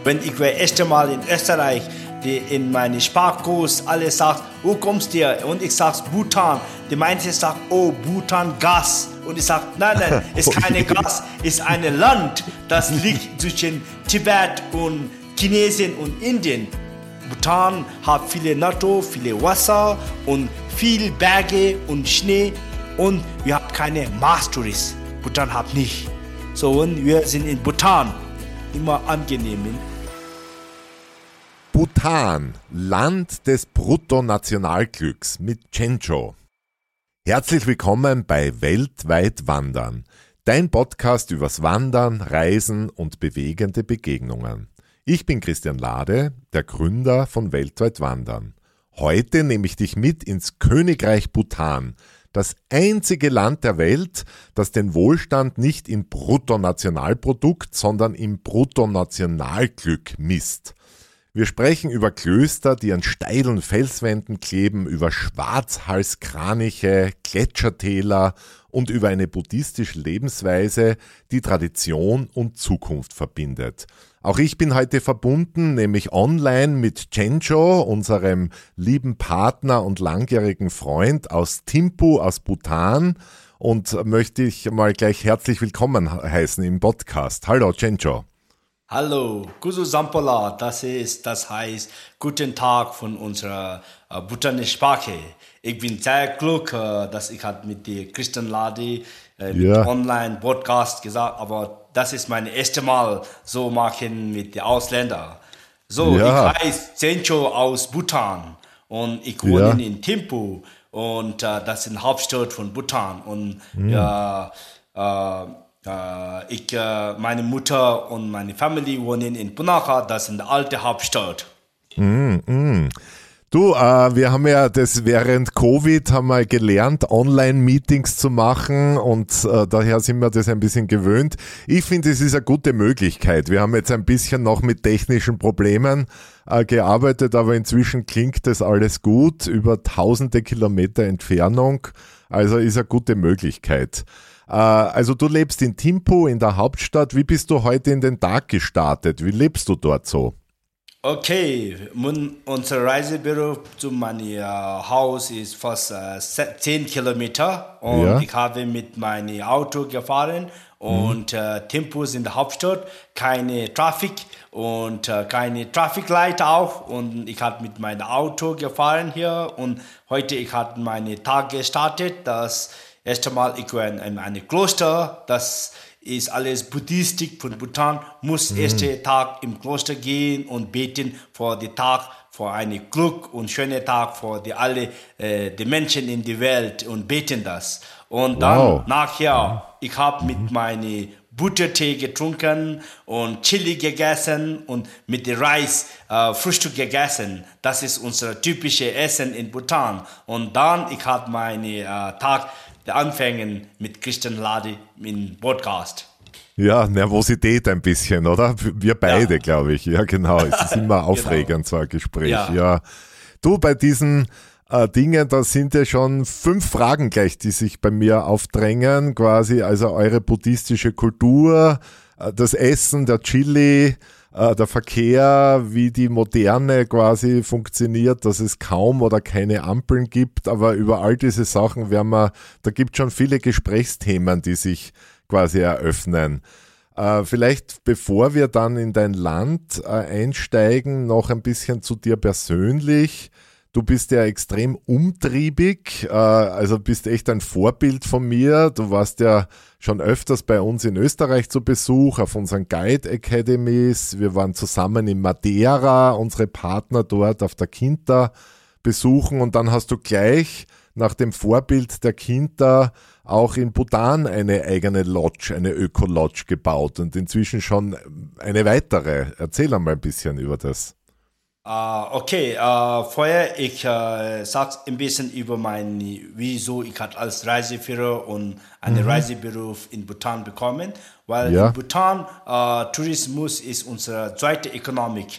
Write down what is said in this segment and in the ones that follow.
Wenn ich das erste Mal in Österreich in meine Sprachkurs alle sagt, wo kommst du her? Und ich sage Bhutan. Die meisten sagen, oh, Bhutan, Gas. Und ich sage, nein, ist keine Gas, ist ein Land, das liegt zwischen Tibet und Chinesien und Indien. Bhutan hat viele Natur, viele Wasser und viele Berge und Schnee und wir haben keine Mars-Touristen. Bhutan hat nicht. So, und wir sind in Bhutan immer angenehm. Bhutan, Land des Bruttonationalglücks mit Chencho. Herzlich willkommen bei Weltweit Wandern, dein Podcast übers Wandern, Reisen und bewegende Begegnungen. Ich bin Christian Lade, der Gründer von Weltweit Wandern. Heute nehme ich dich mit ins Königreich Bhutan, das einzige Land der Welt, das den Wohlstand nicht im Bruttonationalprodukt, sondern im Bruttonationalglück misst. Wir sprechen über Klöster, die an steilen Felswänden kleben, über Schwarzhalskraniche, Gletschertäler und über eine buddhistische Lebensweise, die Tradition und Zukunft verbindet. Auch ich bin heute verbunden, nämlich online mit Chencho, unserem lieben Partner und langjährigen Freund aus Thimphu, aus Bhutan, und möchte ich mal gleich herzlich willkommen heißen im Podcast. Hallo Chencho. Hallo, Kusu Sampola, das heißt guten Tag von unserer bhutanischen Sprache. Ich bin sehr glücklich, dass ich mit der Christian Lade mit Online-Podcast gesagt, aber das ist mein erstes Mal so machen mit den Ausländern. So, Ich heiße Chencho aus Bhutan und ich wohne in Thimphu und das ist die Hauptstadt von Bhutan und meine Mutter und meine Familie wohnen in Punakha, das ist die alte Hauptstadt. Du, wir haben ja das während Covid haben wir gelernt, Online-Meetings zu machen und daher sind wir das ein bisschen gewöhnt. Ich finde, es ist eine gute Möglichkeit. Wir haben jetzt ein bisschen noch mit technischen Problemen gearbeitet, aber inzwischen klingt das alles gut, über tausende Kilometer Entfernung, also ist eine gute Möglichkeit. Also du lebst in Thimphu, in der Hauptstadt. Wie bist du heute in den Tag gestartet? Wie lebst du dort so? Okay, unser Reisebüro zu meinem Haus ist fast 10 Kilometer und ich habe mit meinem Auto gefahren und Thimphu ist in der Hauptstadt, keine Traffic und keine Traffic-Light auch und ich habe mit meinem Auto gefahren hier und heute ich habe meinen Tag gestartet, das erste Mal, ich war in einem Kloster, das ist alles buddhistisch von Bhutan, muss ersten Tag im Kloster gehen und beten für den Tag, für einen Glück und schönen Tag für alle die Menschen in der Welt und beten das. Und dann nachher, ich habe mit meinem Buttertee getrunken und Chili gegessen und mit dem Reis Frühstück gegessen. Das ist unser typisches Essen in Bhutan. Und dann, ich habe meinen Tag anfangen mit Christian Lade im Podcast. Ja, Nervosität ein bisschen, oder? Wir beide, glaube ich. Ja, genau. Es ist immer aufregend, so ein Gespräch. Ja. Du, bei diesen Dingen, da sind ja schon 5 Fragen gleich, die sich bei mir aufdrängen, quasi. Also eure buddhistische Kultur, das Essen, der Chili, der Verkehr, wie die Moderne quasi funktioniert, dass es kaum oder keine Ampeln gibt, aber über all diese Sachen da gibt es schon viele Gesprächsthemen, die sich quasi eröffnen. Vielleicht bevor wir dann in dein Land einsteigen, noch ein bisschen zu dir persönlich. Du bist ja extrem umtriebig, also bist echt ein Vorbild von mir. Du warst ja schon öfters bei uns in Österreich zu Besuch, auf unseren Guide Academies. Wir waren zusammen in Madeira, unsere Partner dort auf der Quinta besuchen. Und dann hast du gleich nach dem Vorbild der Quinta auch in Bhutan eine eigene Lodge, eine Öko-Lodge gebaut und inzwischen schon eine weitere. Erzähl einmal ein bisschen über das. Vorher ich sage ein bisschen über wieso ich hatte als Reiseführer und einen Reisebüro in Bhutan bekommen, weil in Bhutan Tourismus ist unsere zweite Ökonomik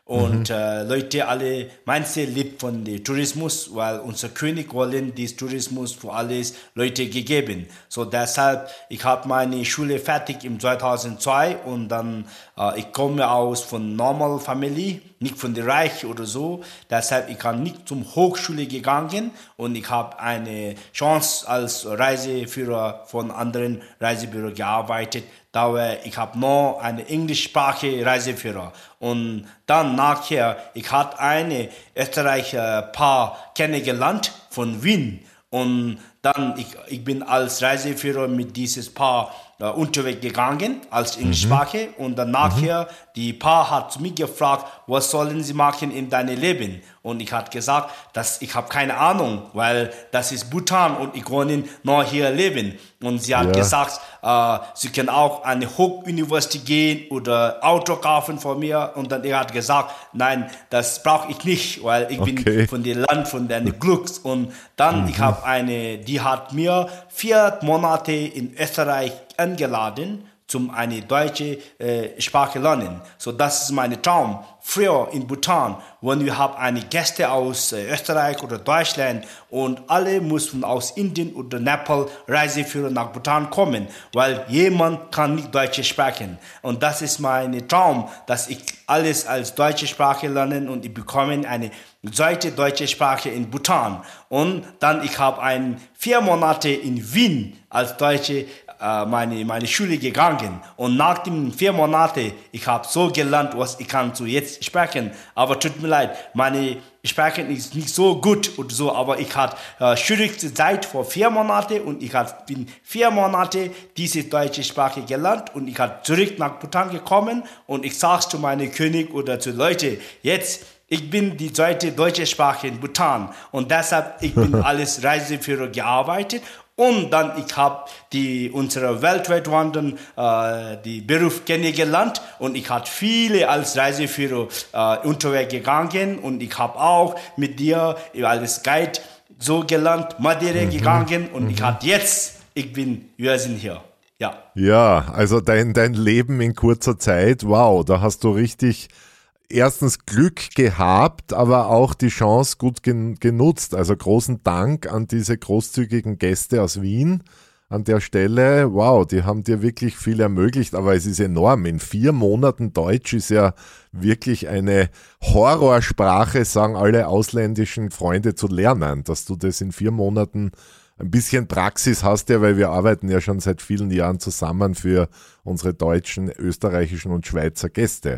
Und Leute, alle, manche lebt von dem Tourismus, weil unser König wollen diesen Tourismus für alles Leute gegeben. So deshalb, ich habe meine Schule fertig im 2002 und dann, ich komme aus von normal Family, nicht von der Reich oder so. Deshalb, ich kann nicht zum Hochschule gegangen und ich habe eine Chance als Reiseführer von anderen Reisebüro gearbeitet. Ich habe noch eine englischsprachige Reiseführer. Und dann nachher, ich hatte eine Österreicher Paar kennengelernt von Wien. Und dann, ich bin als Reiseführer mit dieses Paar unterwegs gegangen, als Englischsprache. Und dann nachher, die Paar hat mich gefragt, was sollen sie machen in deinem Leben? Und ich habe gesagt, dass ich habe keine Ahnung, weil das ist Bhutan und ich wohne noch hier leben. Und sie hat gesagt, sie können auch an eine Hochuniversität gehen oder Auto kaufen von mir. Und dann er hat gesagt, nein, das brauche ich nicht, weil ich bin von dem Land, von deinem Glücks. Und dann, ich habe die hat mir 4 Monate in Österreich eingeladen, zum eine deutsche Sprache lernen. So, das ist mein Traum. Früher in Bhutan, wenn wir haben eine Gäste aus Österreich oder Deutschland und alle mussten aus Indien oder Nepal Reiseführer nach Bhutan kommen, weil jemand kann nicht Deutsch sprechen. Und das ist mein Traum, dass ich alles als deutsche Sprache lernen und ich bekomme eine zweite deutsche Sprache in Bhutan. Und dann ich habe 4 Monate in Wien als Deutsche meine Schule gegangen und nach den 4 Monaten, ich habe so gelernt, was ich kann zu jetzt sprechen, aber tut mir leid, meine Sprechen ist nicht so gut und so, aber ich hatte schwierigste Zeit vor 4 Monaten und ich bin 4 Monate diese deutsche Sprache gelernt und ich habe zurück nach Bhutan gekommen und ich sage zu meinem König oder zu Leuten, jetzt ich bin die zweite deutsche Sprache in Bhutan und deshalb ich bin als Reiseführer gearbeitet. Und dann, ich habe unsere weltweit Wandern, die Beruf kennengelernt und ich habe viele als Reiseführer unterwegs gegangen und ich habe auch mit dir als Guide so gelernt, Madeira gegangen und ich habe jetzt, wir sind hier. Ja. Ja, also dein Leben in kurzer Zeit, wow, da hast du richtig erstens Glück gehabt, aber auch die Chance gut genutzt. Also großen Dank an diese großzügigen Gäste aus Wien an der Stelle. Wow, die haben dir wirklich viel ermöglicht, aber es ist enorm. In 4 Monaten Deutsch ist ja wirklich eine Horrorsprache, sagen alle ausländischen Freunde, zu lernen. Dass du das in 4 Monaten ein bisschen Praxis hast, ja, weil wir arbeiten ja schon seit vielen Jahren zusammen für unsere deutschen, österreichischen und Schweizer Gäste.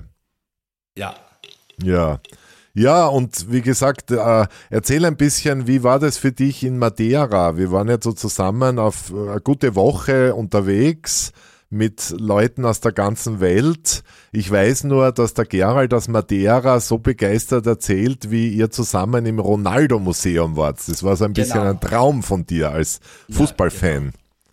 Ja. Ja. Ja, und wie gesagt, erzähl ein bisschen, wie war das für dich in Madeira? Wir waren jetzt so zusammen auf eine gute Woche unterwegs mit Leuten aus der ganzen Welt. Ich weiß nur, dass der Gerald aus Madeira so begeistert erzählt, wie ihr zusammen im Ronaldo-Museum wart. Das war so ein bisschen ein Traum von dir als Fußballfan. Genau.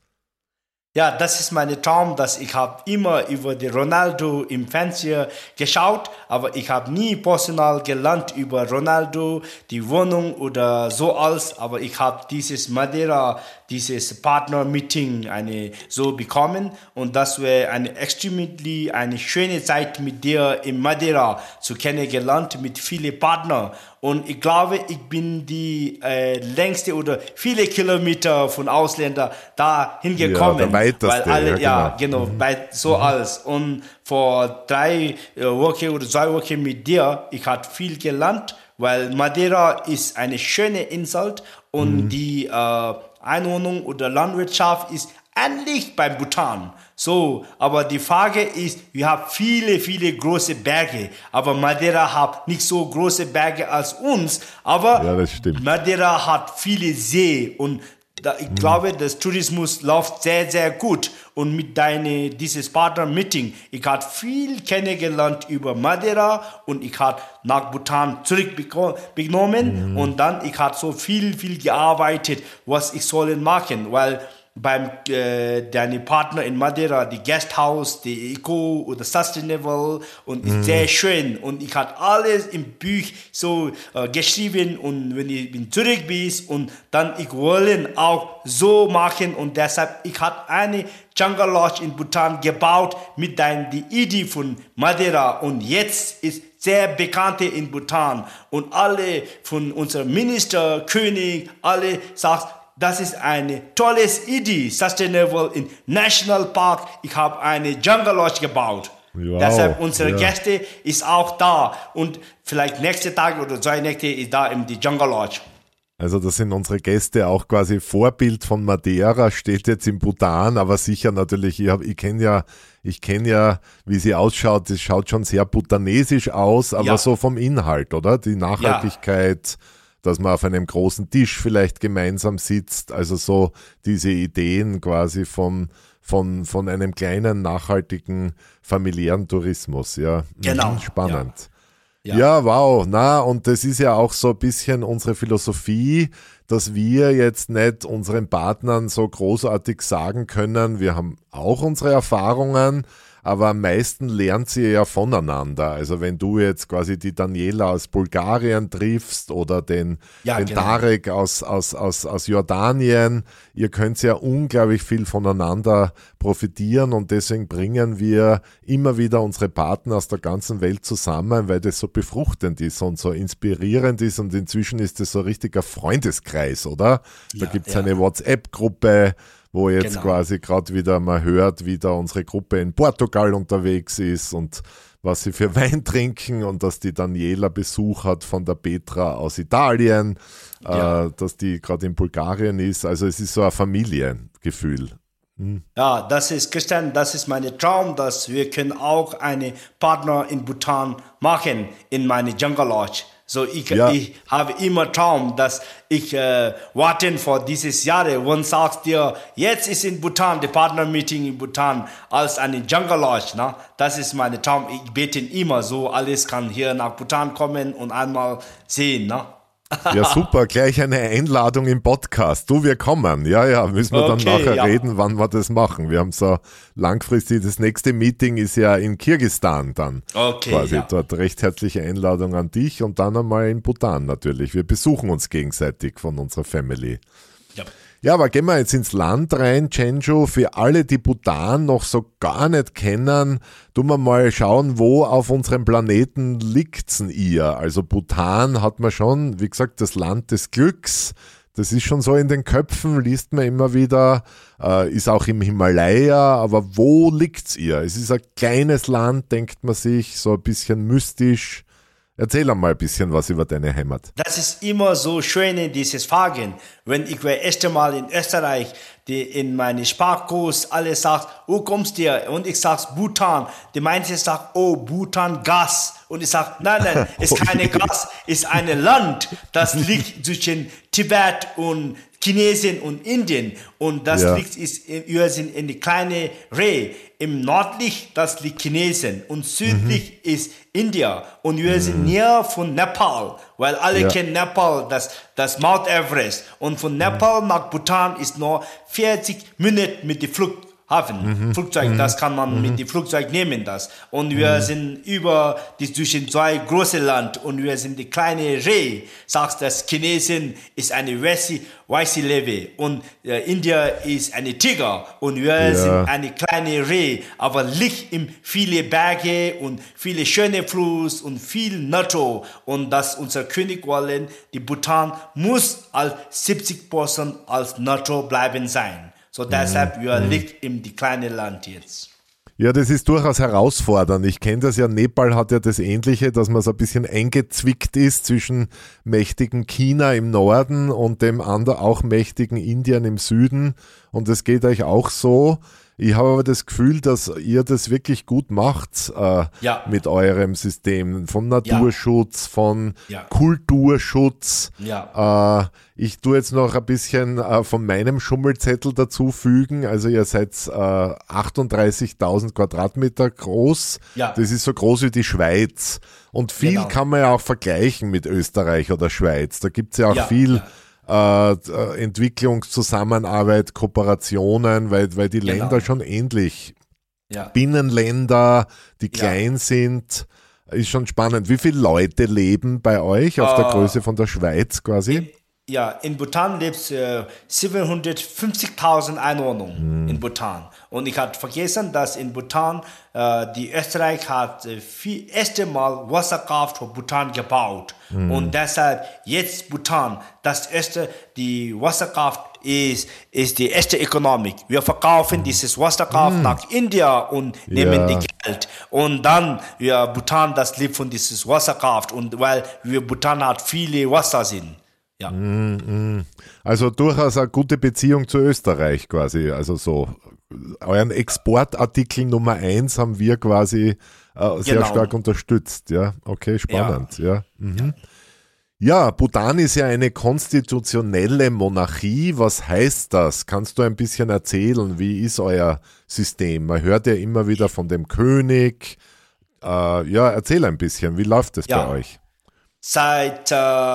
Ja, das ist mein Traum, dass ich habe immer über die Ronaldo im Fernsehen geschaut, aber ich habe nie personal gelernt über Ronaldo, die Wohnung oder so alles, aber ich habe dieses Madeira, dieses Partner-Meeting so bekommen und das wäre eine schöne Zeit mit dir in Madeira zu kennengelernt mit vielen Partnern. Und ich glaube, ich bin die längste oder viele Kilometer von Ausländern da hingekommen. Ja, der weiteste. Weil alle, genau, bei so alles. Und vor 3 Wochen oder 2 Wochen mit dir, ich habe viel gelernt, weil Madeira ist eine schöne Insel und die Einwohnung oder Landwirtschaft ist ähnlich beim Bhutan. So, aber die Frage ist, wir haben viele, viele große Berge, aber Madeira hat nicht so große Berge als uns, aber ja, das stimmt. Madeira hat viele See und ich glaube, das Tourismus läuft sehr, sehr gut und mit dieses Partner-Meeting, ich habe viel kennengelernt über Madeira und ich habe nach Bhutan zurückbekommen und dann, ich habe so viel gearbeitet, was ich soll machen, weil beim deine Partner in Madeira, die Guesthouse, die Eco oder Sustainable und ist sehr schön und ich habe alles im Buch so geschrieben und wenn ich zurück bin und dann ich wollen auch so machen und deshalb ich habe eine Jungle Lodge in Bhutan gebaut mit die Idee von Madeira und jetzt ist sehr bekannte in Bhutan und alle von unserem Minister, König, alle sagen, das ist eine tolle Idee, Sustainable in National Park. Ich habe eine Jungle Lodge gebaut. Wow, deshalb unsere Gäste ist auch da und vielleicht nächste Tag oder 2 Nächte ist da in die Jungle Lodge. Also das sind unsere Gäste auch quasi Vorbild von Madeira, steht jetzt in Bhutan, aber sicher natürlich, ich kenne ja, wie sie ausschaut, es schaut schon sehr bhutanesisch aus, aber so vom Inhalt, oder? Die Nachhaltigkeit, dass man auf einem großen Tisch vielleicht gemeinsam sitzt, also so diese Ideen quasi von einem kleinen, nachhaltigen, familiären Tourismus, ja. Genau. Spannend. Ja, wow. Und das ist ja auch so ein bisschen unsere Philosophie, dass wir jetzt nicht unseren Partnern so großartig sagen können, wir haben auch unsere Erfahrungen, aber am meisten lernt sie ja voneinander. Also wenn du jetzt quasi die Daniela aus Bulgarien triffst oder den Tarek aus Jordanien, ihr könnt ja unglaublich viel voneinander profitieren und deswegen bringen wir immer wieder unsere Partner aus der ganzen Welt zusammen, weil das so befruchtend ist und so inspirierend ist und inzwischen ist das so ein richtiger Freundeskreis, oder? Da gibt es eine WhatsApp-Gruppe, wo jetzt quasi gerade wieder mal hört, wie da unsere Gruppe in Portugal unterwegs ist und was sie für Wein trinken und dass die Daniela Besuch hat von der Petra aus Italien, dass die gerade in Bulgarien ist. Also es ist so ein Familiengefühl. Ja, das ist, Christian, das ist mein Traum, dass wir können auch einen Partner in Bhutan machen, in meine Jungle Lodge. So ich habe immer Traum, dass ich warte vor dieses Jahr und sagst dir, jetzt ist in Bhutan, die Partner-Meeting in Bhutan als eine Jungle Lodge. Ne? Das ist mein Traum. Ich bete immer so, alles kann hier nach Bhutan kommen und einmal sehen. Ne? Ja, super, gleich eine Einladung im Podcast. Du, wir kommen. Ja, müssen wir dann nachher reden, wann wir das machen. Wir haben so langfristig, das nächste Meeting ist ja in Kirgisistan dann. Quasi dort recht herzliche Einladung an dich und dann einmal in Bhutan natürlich. Wir besuchen uns gegenseitig von unserer Family. Ja, aber gehen wir jetzt ins Land rein, Chenjo. Für alle, die Bhutan noch so gar nicht kennen, tun wir mal schauen, wo auf unserem Planeten liegt's denn ihr? Also Bhutan hat man schon, wie gesagt, das Land des Glücks. Das ist schon so in den Köpfen, liest man immer wieder, ist auch im Himalaya, aber wo liegt's ihr? Es ist ein kleines Land, denkt man sich, so ein bisschen mystisch. Erzähl einmal ein bisschen was über deine Heimat. Das ist immer so schön, dieses Fragen. Wenn ich das erste Mal in Österreich, die in meine Sprachkurs alle sagt, wo kommst du her? Und ich sag Bhutan. Die meisten sagt, oh, Bhutan, Gas. Und ich sag, nein, ist keine Gas, ist ein Land, das liegt zwischen Tibet und Chinesien und Indien. Und das liegt, wir sind in die kleine Reh. Im nördlich, das liegt Chinesien. Und südlich ist India. Und wir sind näher von Nepal, weil alle kennen Nepal, das Mount Everest. Und von Nepal nach Bhutan ist nur 40 Minuten mit dem Flugzeug, das kann man mit dem Flugzeug nehmen, das. Und wir sind zwischen 2 große Land und wir sind die kleine Reh. Sagst, das Chinesien ist eine weiße Löwe und India ist eine Tiger und wir sind eine kleine Reh, aber liegt in viele Berge und viele schöne Fluss und viel Natur und das unser König wollen, die Bhutan muss als 70% als Natur bleiben sein. So deshalb liegt in die kleine Land jetzt. Ja, das ist durchaus herausfordernd. Ich kenne das ja, Nepal hat ja das Ähnliche, dass man so ein bisschen eingezwickt ist zwischen mächtigen China im Norden und dem anderen auch mächtigen Indien im Süden. Und es geht euch auch so. Ich habe aber das Gefühl, dass ihr das wirklich gut macht mit eurem System von Naturschutz, von Kulturschutz. Ich tue jetzt noch ein bisschen von meinem Schummelzettel dazufügen. Also ihr seid 38.000 Quadratmeter groß. Das ist so groß wie die Schweiz. Und viel kann man ja auch vergleichen mit Österreich oder Schweiz. Da gibt es ja auch viel Entwicklungszusammenarbeit, Kooperationen, weil die Länder schon ähnlich, Binnenländer, die klein sind, ist schon spannend. Wie viele Leute leben bei euch auf der Größe von der Schweiz quasi? In Bhutan lebt 750.000 Einwohner in Bhutan. Und ich hatte vergessen, dass in Bhutan die Österreich hat erste Mal Wasserkraft für Bhutan gebaut. Und deshalb jetzt Bhutan, die Wasserkraft ist die erste Ökonomik. Wir verkaufen dieses Wasserkraft nach India und nehmen die Geld. Und dann Bhutan, das lebt von dieses Wasserkraft. Und weil Bhutan hat viele Wasser sind. Ja. Also durchaus eine gute Beziehung zu Österreich quasi. Also so euren Exportartikel Nummer 1 haben wir quasi sehr stark unterstützt. Ja, okay, spannend. Ja, Bhutan ist ja eine konstitutionelle Monarchie. Was heißt das? Kannst du ein bisschen erzählen? Wie ist euer System? Man hört ja immer wieder von dem König. Erzähl ein bisschen. Wie läuft es bei euch? Seit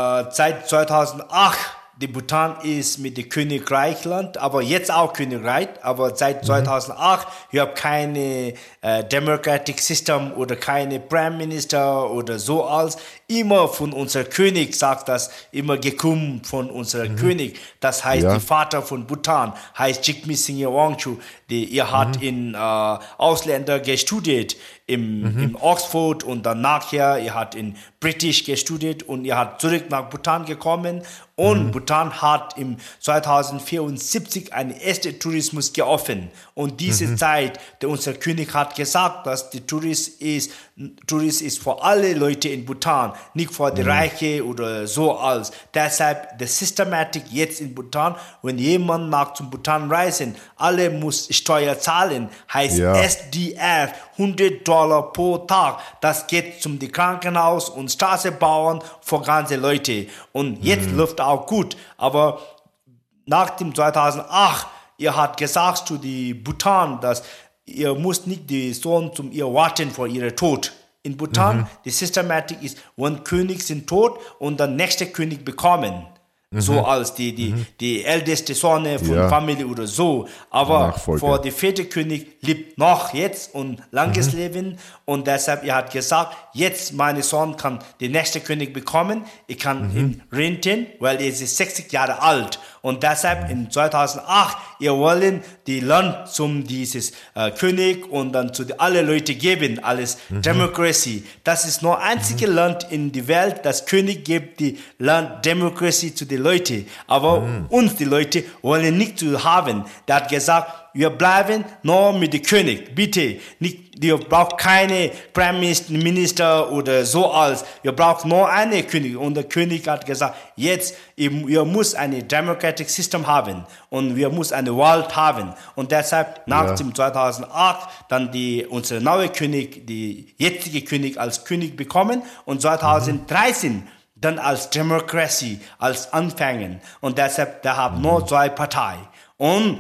2008, die Bhutan ist mit dem Königreichland, aber jetzt auch Königreich, aber seit 2008, wir haben keine Democratic System oder keine Prime Minister oder so als. Immer von unserem König sagt das, immer gekommen von unserem König. Das heißt, der Vater von Bhutan heißt Jigme Singye Wangchu. Er hat in Ausländer gestudiert, im Oxford und dann nachher, er hat in British gestudiert und er hat zurück nach Bhutan gekommen und Bhutan hat im 2074 einen ersten Tourismus geöffnet und diese Zeit, unser König hat gesagt, dass der Tourist ist für alle Leute in Bhutan, nicht für die Reiche oder so als. Deshalb die Systematik jetzt in Bhutan, wenn jemand mag zum Bhutan reisen, alle muss Steuer zahlen, heißt SDF, $100 pro Tag. Das geht zum Krankenhaus und Straße bauen für ganze Leute. Und jetzt läuft auch gut. Aber nach dem 2008, ihr hat gesagt zu die Bhutan, dass ihr müsst nicht die Sohn zum ihr warten vor ihrem Tod. In Bhutan, die Systematik ist, wenn König sind tot und dann nächste König bekommen. So als die älteste Sohn von Familie oder so. Aber vor der vierte König lebt noch jetzt und langes Leben. Und deshalb, er hat gesagt, jetzt mein Sohn kann den nächsten König bekommen. Ich kann ihn renten, weil er ist 60 Jahre alt. Und deshalb in 2008, wir wollen die Land zum dieses König und dann zu alle Leute geben, alles Demokratie. Das ist nur einzige Land in der Welt, das König gibt die Land Demokratie zu den Leuten. Aber uns, die Leute, wollen nicht zu haben. Der hat gesagt, wir bleiben nur mit dem König, bitte. Nicht, wir brauchen keine Prime Minister oder so als. Wir brauchen nur einen König. Und der König hat gesagt, jetzt, wir müssen ein Democratic System haben. Und wir müssen eine Wahl haben. Und deshalb, nach dem 2008, dann unser neuer König, die jetzige König als König bekommen. Und 2013, dann als Demokratie, als Anfängen. Und deshalb, da haben nur zwei Parteien. Und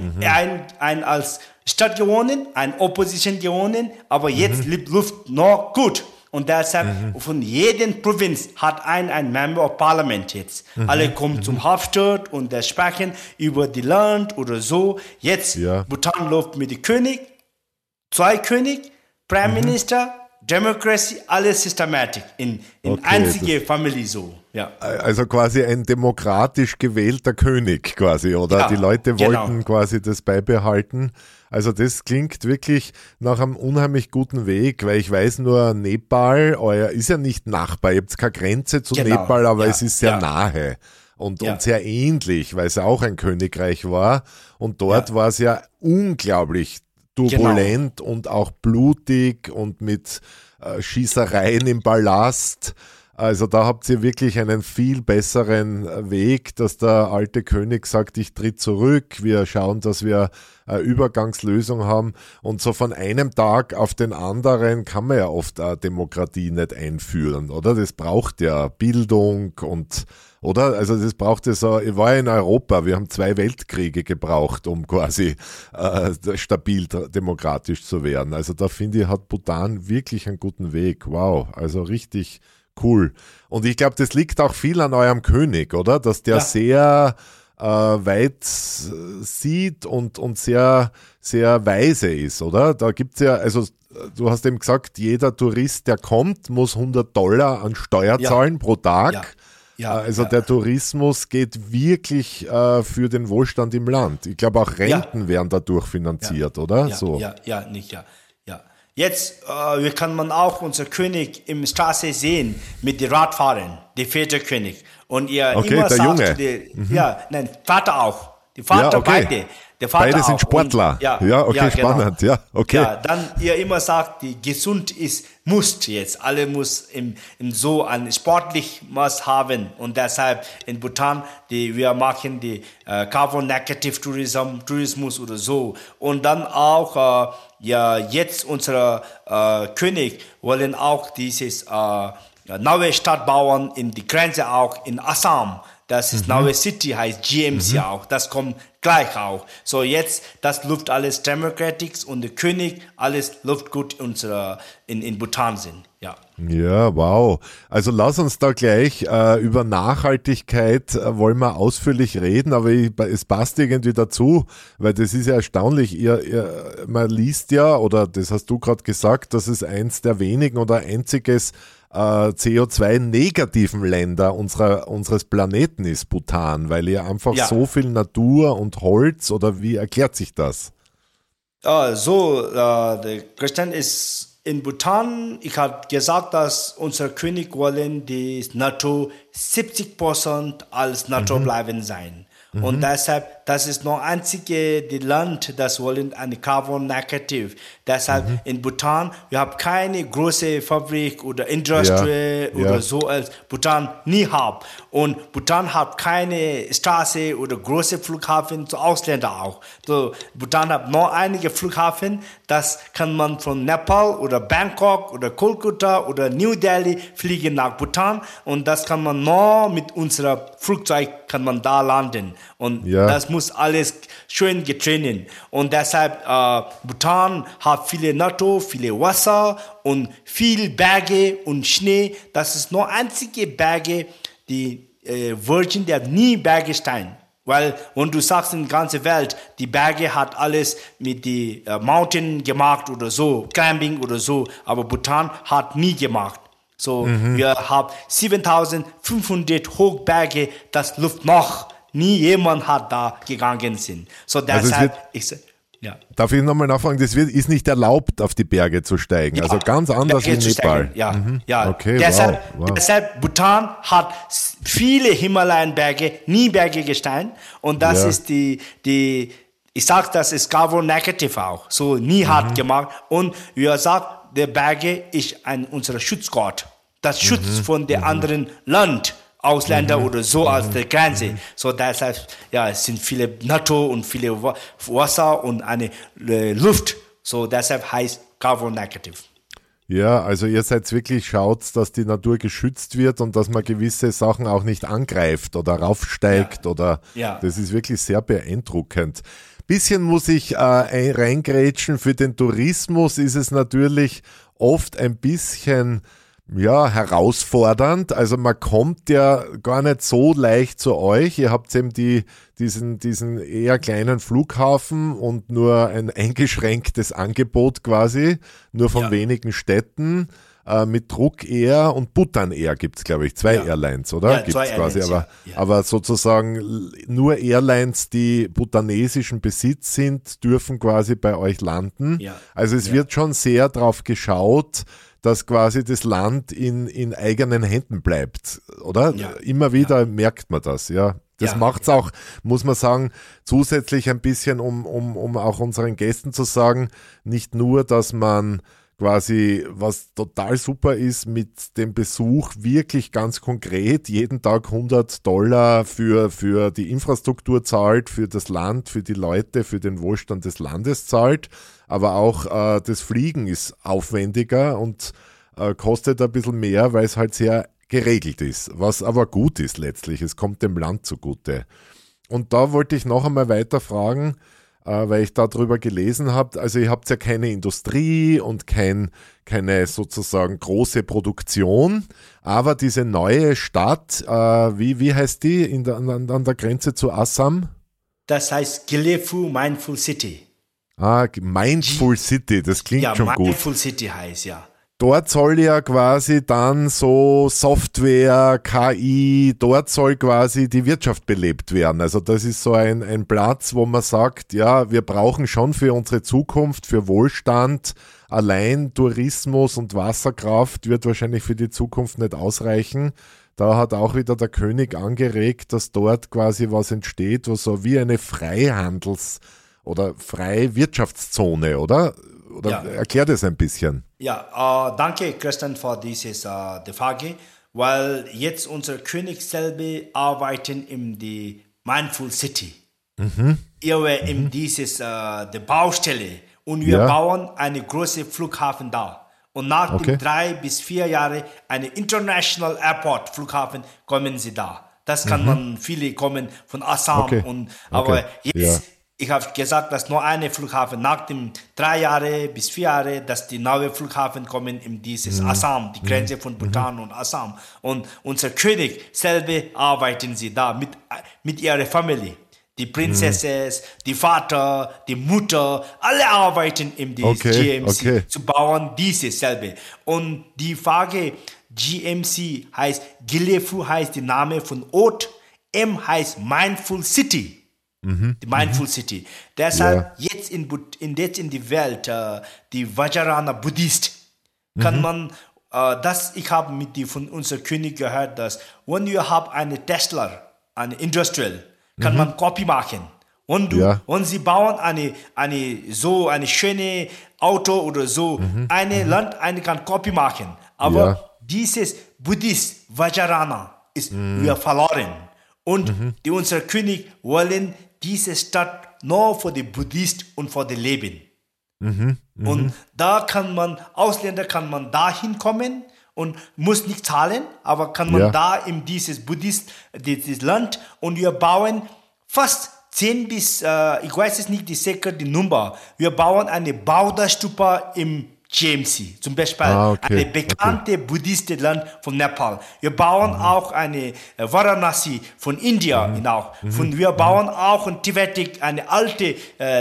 ein als Stadt gewonnen, ein Opposition gewonnen, aber jetzt läuft noch gut. Und deshalb von jeder Provinz hat ein Member of Parliament jetzt. Alle kommen zum Hauptstadt und sprechen über die Land oder so. Jetzt Bhutan läuft mit dem König, zwei König, Prime Minister, Democracy, alles Systematik in einzige Familie so. Ja. Also quasi ein demokratisch gewählter König quasi, oder? Die Leute wollten quasi das beibehalten. Also das klingt wirklich nach einem unheimlich guten Weg, weil ich weiß nur, Nepal, euer ist ja nicht Nachbar, ihr habt keine Grenze zu Nepal, aber es ist sehr nahe und sehr ähnlich, weil es ja auch ein Königreich war und dort war es ja unglaublich turbulent und auch blutig und mit Schießereien im Palast. Also da habt ihr wirklich einen viel besseren Weg, dass der alte König sagt, ich tritt zurück, wir schauen, dass wir eine Übergangslösung haben und so von einem Tag auf den anderen kann man ja oft eine Demokratie nicht einführen, oder? Das braucht ja Bildung und, oder? Also das braucht ja so, ich war ja in Europa, wir haben 2 Weltkriege gebraucht, um quasi stabil demokratisch zu werden. Also da finde ich, hat Bhutan wirklich einen guten Weg. Wow, also richtig cool. Und ich glaube, das liegt auch viel an eurem König, oder? Dass der sehr weit sieht und sehr, sehr weise ist, oder? Da gibt's ja, also du hast eben gesagt, jeder Tourist, der kommt, muss $100 an Steuer zahlen pro Tag. Der Tourismus geht wirklich für den Wohlstand im Land. Ich glaube, auch Renten werden dadurch finanziert, oder? Jetzt kann man auch unser König im Straße sehen mit den Radfahrern, der Väterkönig. Und ihr immer der sagt, Junge. Vater auch. Die Vater beide. Der Vater beide sind auch. Sportler. Und, spannend. Genau. Ja, okay. Ja, dann ihr immer sagt, die gesund ist, muss jetzt. Alle muss im so ein sportlich muss haben. Und deshalb in Bhutan, wir machen die Carbon Negative Tourismus oder so. Und dann auch, jetzt unser König wollen auch dieses neue Stadt bauen in die Grenze auch in Assam. Das ist neue City, heißt GMC auch. Das kommt gleich auch. So jetzt, das läuft alles Democratics und der König, alles läuft gut in Bhutan sind. Ja, wow. Also lass uns da gleich über Nachhaltigkeit wollen wir ausführlich reden, aber es passt irgendwie dazu, weil das ist ja erstaunlich. Man liest ja, oder das hast du gerade gesagt, dass es eins der wenigen oder einziges CO2-negativen Länder unseres Planeten ist, Bhutan, weil ihr einfach so viel Natur und Holz, oder wie erklärt sich das? Der Christian ist in Bhutan, ich habe gesagt, dass unser König wollen die Natur 70% als Natur bleiben sein. Und deshalb, das ist noch einzige Land, das wollen eine Carbon Negative. Deshalb in Bhutan, wir haben keine große Fabrik oder Industrie oder so, als Bhutan nie hat. Und Bhutan hat keine Straße oder große Flughafen zu Ausländern auch. So, Bhutan hat noch einige Flughafen, das kann man von Nepal oder Bangkok oder Kolkata oder New Delhi fliegen nach Bhutan und das kann man nur mit unserem Flugzeug kann man da landen. Und das muss alles schön getrennt. Und deshalb, Bhutan hat viele Natur, viele Wasser und viel Berge und Schnee. Das ist nur einzige Berge, die Virgin, der nie Bergestein. Weil, wenn du sagst, in der ganzen Welt, die Berge hat alles mit die Mountain gemacht oder so, Climbing oder so, aber Bhutan hat nie gemacht. So, wir haben 7500 Hochberge, das Luft noch. Nie jemand hat da gegangen sind. So deshalb, darf ich nochmal nachfragen, ist nicht erlaubt, auf die Berge zu steigen, also ganz anders wie in Nepal. Okay, deshalb Bhutan hat viele Himalayan-Berge, nie Berge Gestein und das ist ich sag, das ist Carbon Negative auch, so nie hat gemacht und wir sagen, der Berge ist unser Schutzgott, das schützt von der anderen Land. Ausländer oder so als der Grenze. So deshalb, es sind viele Natur und viele Wasser und eine Luft. So deshalb heißt Carbon Negative. Ja, also ihr seid wirklich, schaut, dass die Natur geschützt wird und dass man gewisse Sachen auch nicht angreift oder raufsteigt das ist wirklich sehr beeindruckend. Bisschen muss ich reingrätschen, für den Tourismus ist es natürlich oft ein bisschen herausfordernd. Also man kommt ja gar nicht so leicht zu euch. Ihr habt eben diesen eher kleinen Flughafen und nur ein eingeschränktes Angebot quasi, nur von wenigen Städten. Mit Truk Air und Bhutan Air gibt's, glaube ich, 2 Airlines, oder? Ja, gibt's quasi, aber sozusagen nur Airlines, die bhutanesischen Besitz sind, dürfen quasi bei euch landen. Ja. Also es wird schon sehr drauf geschaut, dass quasi das Land in eigenen Händen bleibt, oder? Ja. Immer wieder merkt man das, Das macht's auch, muss man sagen, zusätzlich ein bisschen, um auch unseren Gästen zu sagen, nicht nur, dass man quasi, was total super ist, mit dem Besuch wirklich ganz konkret jeden Tag $100 für die Infrastruktur zahlt, für das Land, für die Leute, für den Wohlstand des Landes zahlt, aber auch das Fliegen ist aufwendiger und kostet ein bisschen mehr, weil es halt sehr geregelt ist, was aber gut ist letztlich, es kommt dem Land zugute. Und da wollte ich noch einmal weiter fragen, weil ich darüber gelesen habe, also ihr habt ja keine Industrie und keine sozusagen große Produktion, aber diese neue Stadt, wie heißt die an der Grenze zu Assam? Das heißt Gilefu Mindful City. Mindful City, das klingt schon gut. Mindful City heißt, ja. Dort soll ja quasi dann so Software, KI, dort soll quasi die Wirtschaft belebt werden. Also das ist so ein Platz, wo man sagt, ja, wir brauchen schon für unsere Zukunft, für Wohlstand, allein Tourismus und Wasserkraft wird wahrscheinlich für die Zukunft nicht ausreichen. Da hat auch wieder der König angeregt, dass dort quasi was entsteht, was so wie eine Freihandels- oder Freiwirtschaftszone, oder? Oder erklär das ein bisschen. Ja, danke Christian für diese die Frage, weil jetzt unser König selber arbeiten in die Mindful City. In dieses die Baustelle und wir bauen eine große Flughafen da. Und nach den 3 bis 4 Jahren eine International Airport Flughafen kommen sie da. Das kann man viele kommen von Assam aber jetzt ich habe gesagt, dass nur eine Flughafen nach den 3 Jahren bis 4 Jahren, dass die neue Flughafen kommen in dieses Assam, die Grenze von Bhutan und Assam. Und unser König selber arbeiten sie da mit ihrer Familie. Die Prinzessin, die Vater, die Mutter, alle arbeiten in dieses GMC zu bauen dieses selber. Und die Frage GMC heißt, Gilefu heißt der Name von Ort, M heißt Mindful City. Die Mindful City. Deshalb jetzt in die Welt, die Vajrayana Buddhist, kann man, ich habe von unserem König gehört, dass wenn ihr habt eine Tesla, eine Industrial, kann man Copy machen. Und sie bauen eine schöne Auto oder so, eine kann Copy machen. Aber dieses Buddhist Vajrayana ist wir verloren. Und unser König wollen diese Stadt nur für die Buddhisten und für die Leben. Und da Ausländer kann man da hinkommen und muss nicht zahlen, aber kann man da in dieses dieses Land und wir bauen fast 10 bis, ich weiß es nicht die Nummer, wir bauen eine Buddha-Stupa im GMC, zum Beispiel eine bekannte buddhistische Land von Nepal. Wir bauen auch eine Varanasi von Indien auch. Wir bauen auch in Tibet eine alte,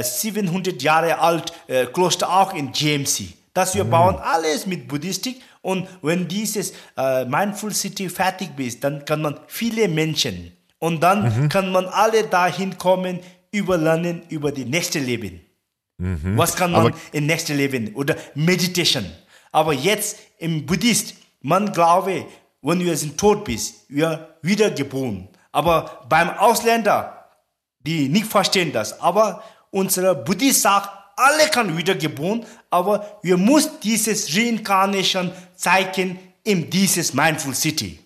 700 Jahre alt Kloster auch in GMC. Wir bauen alles mit Buddhistik und wenn dieses Mindful City fertig ist, dann kann man viele Menschen und dann kann man alle dahin kommen, lernen über die nächste Leben. Was kann man im nächsten Leben oder Meditation. Aber jetzt im Buddhist, man glaube, wenn wir tot bist, wir wiedergeboren. Aber beim Ausländer, die nicht verstehen das, aber unsere Buddhist sagt, alle kann wiedergeboren, aber wir müssen dieses Reincarnation zeigen in dieses Mindful City.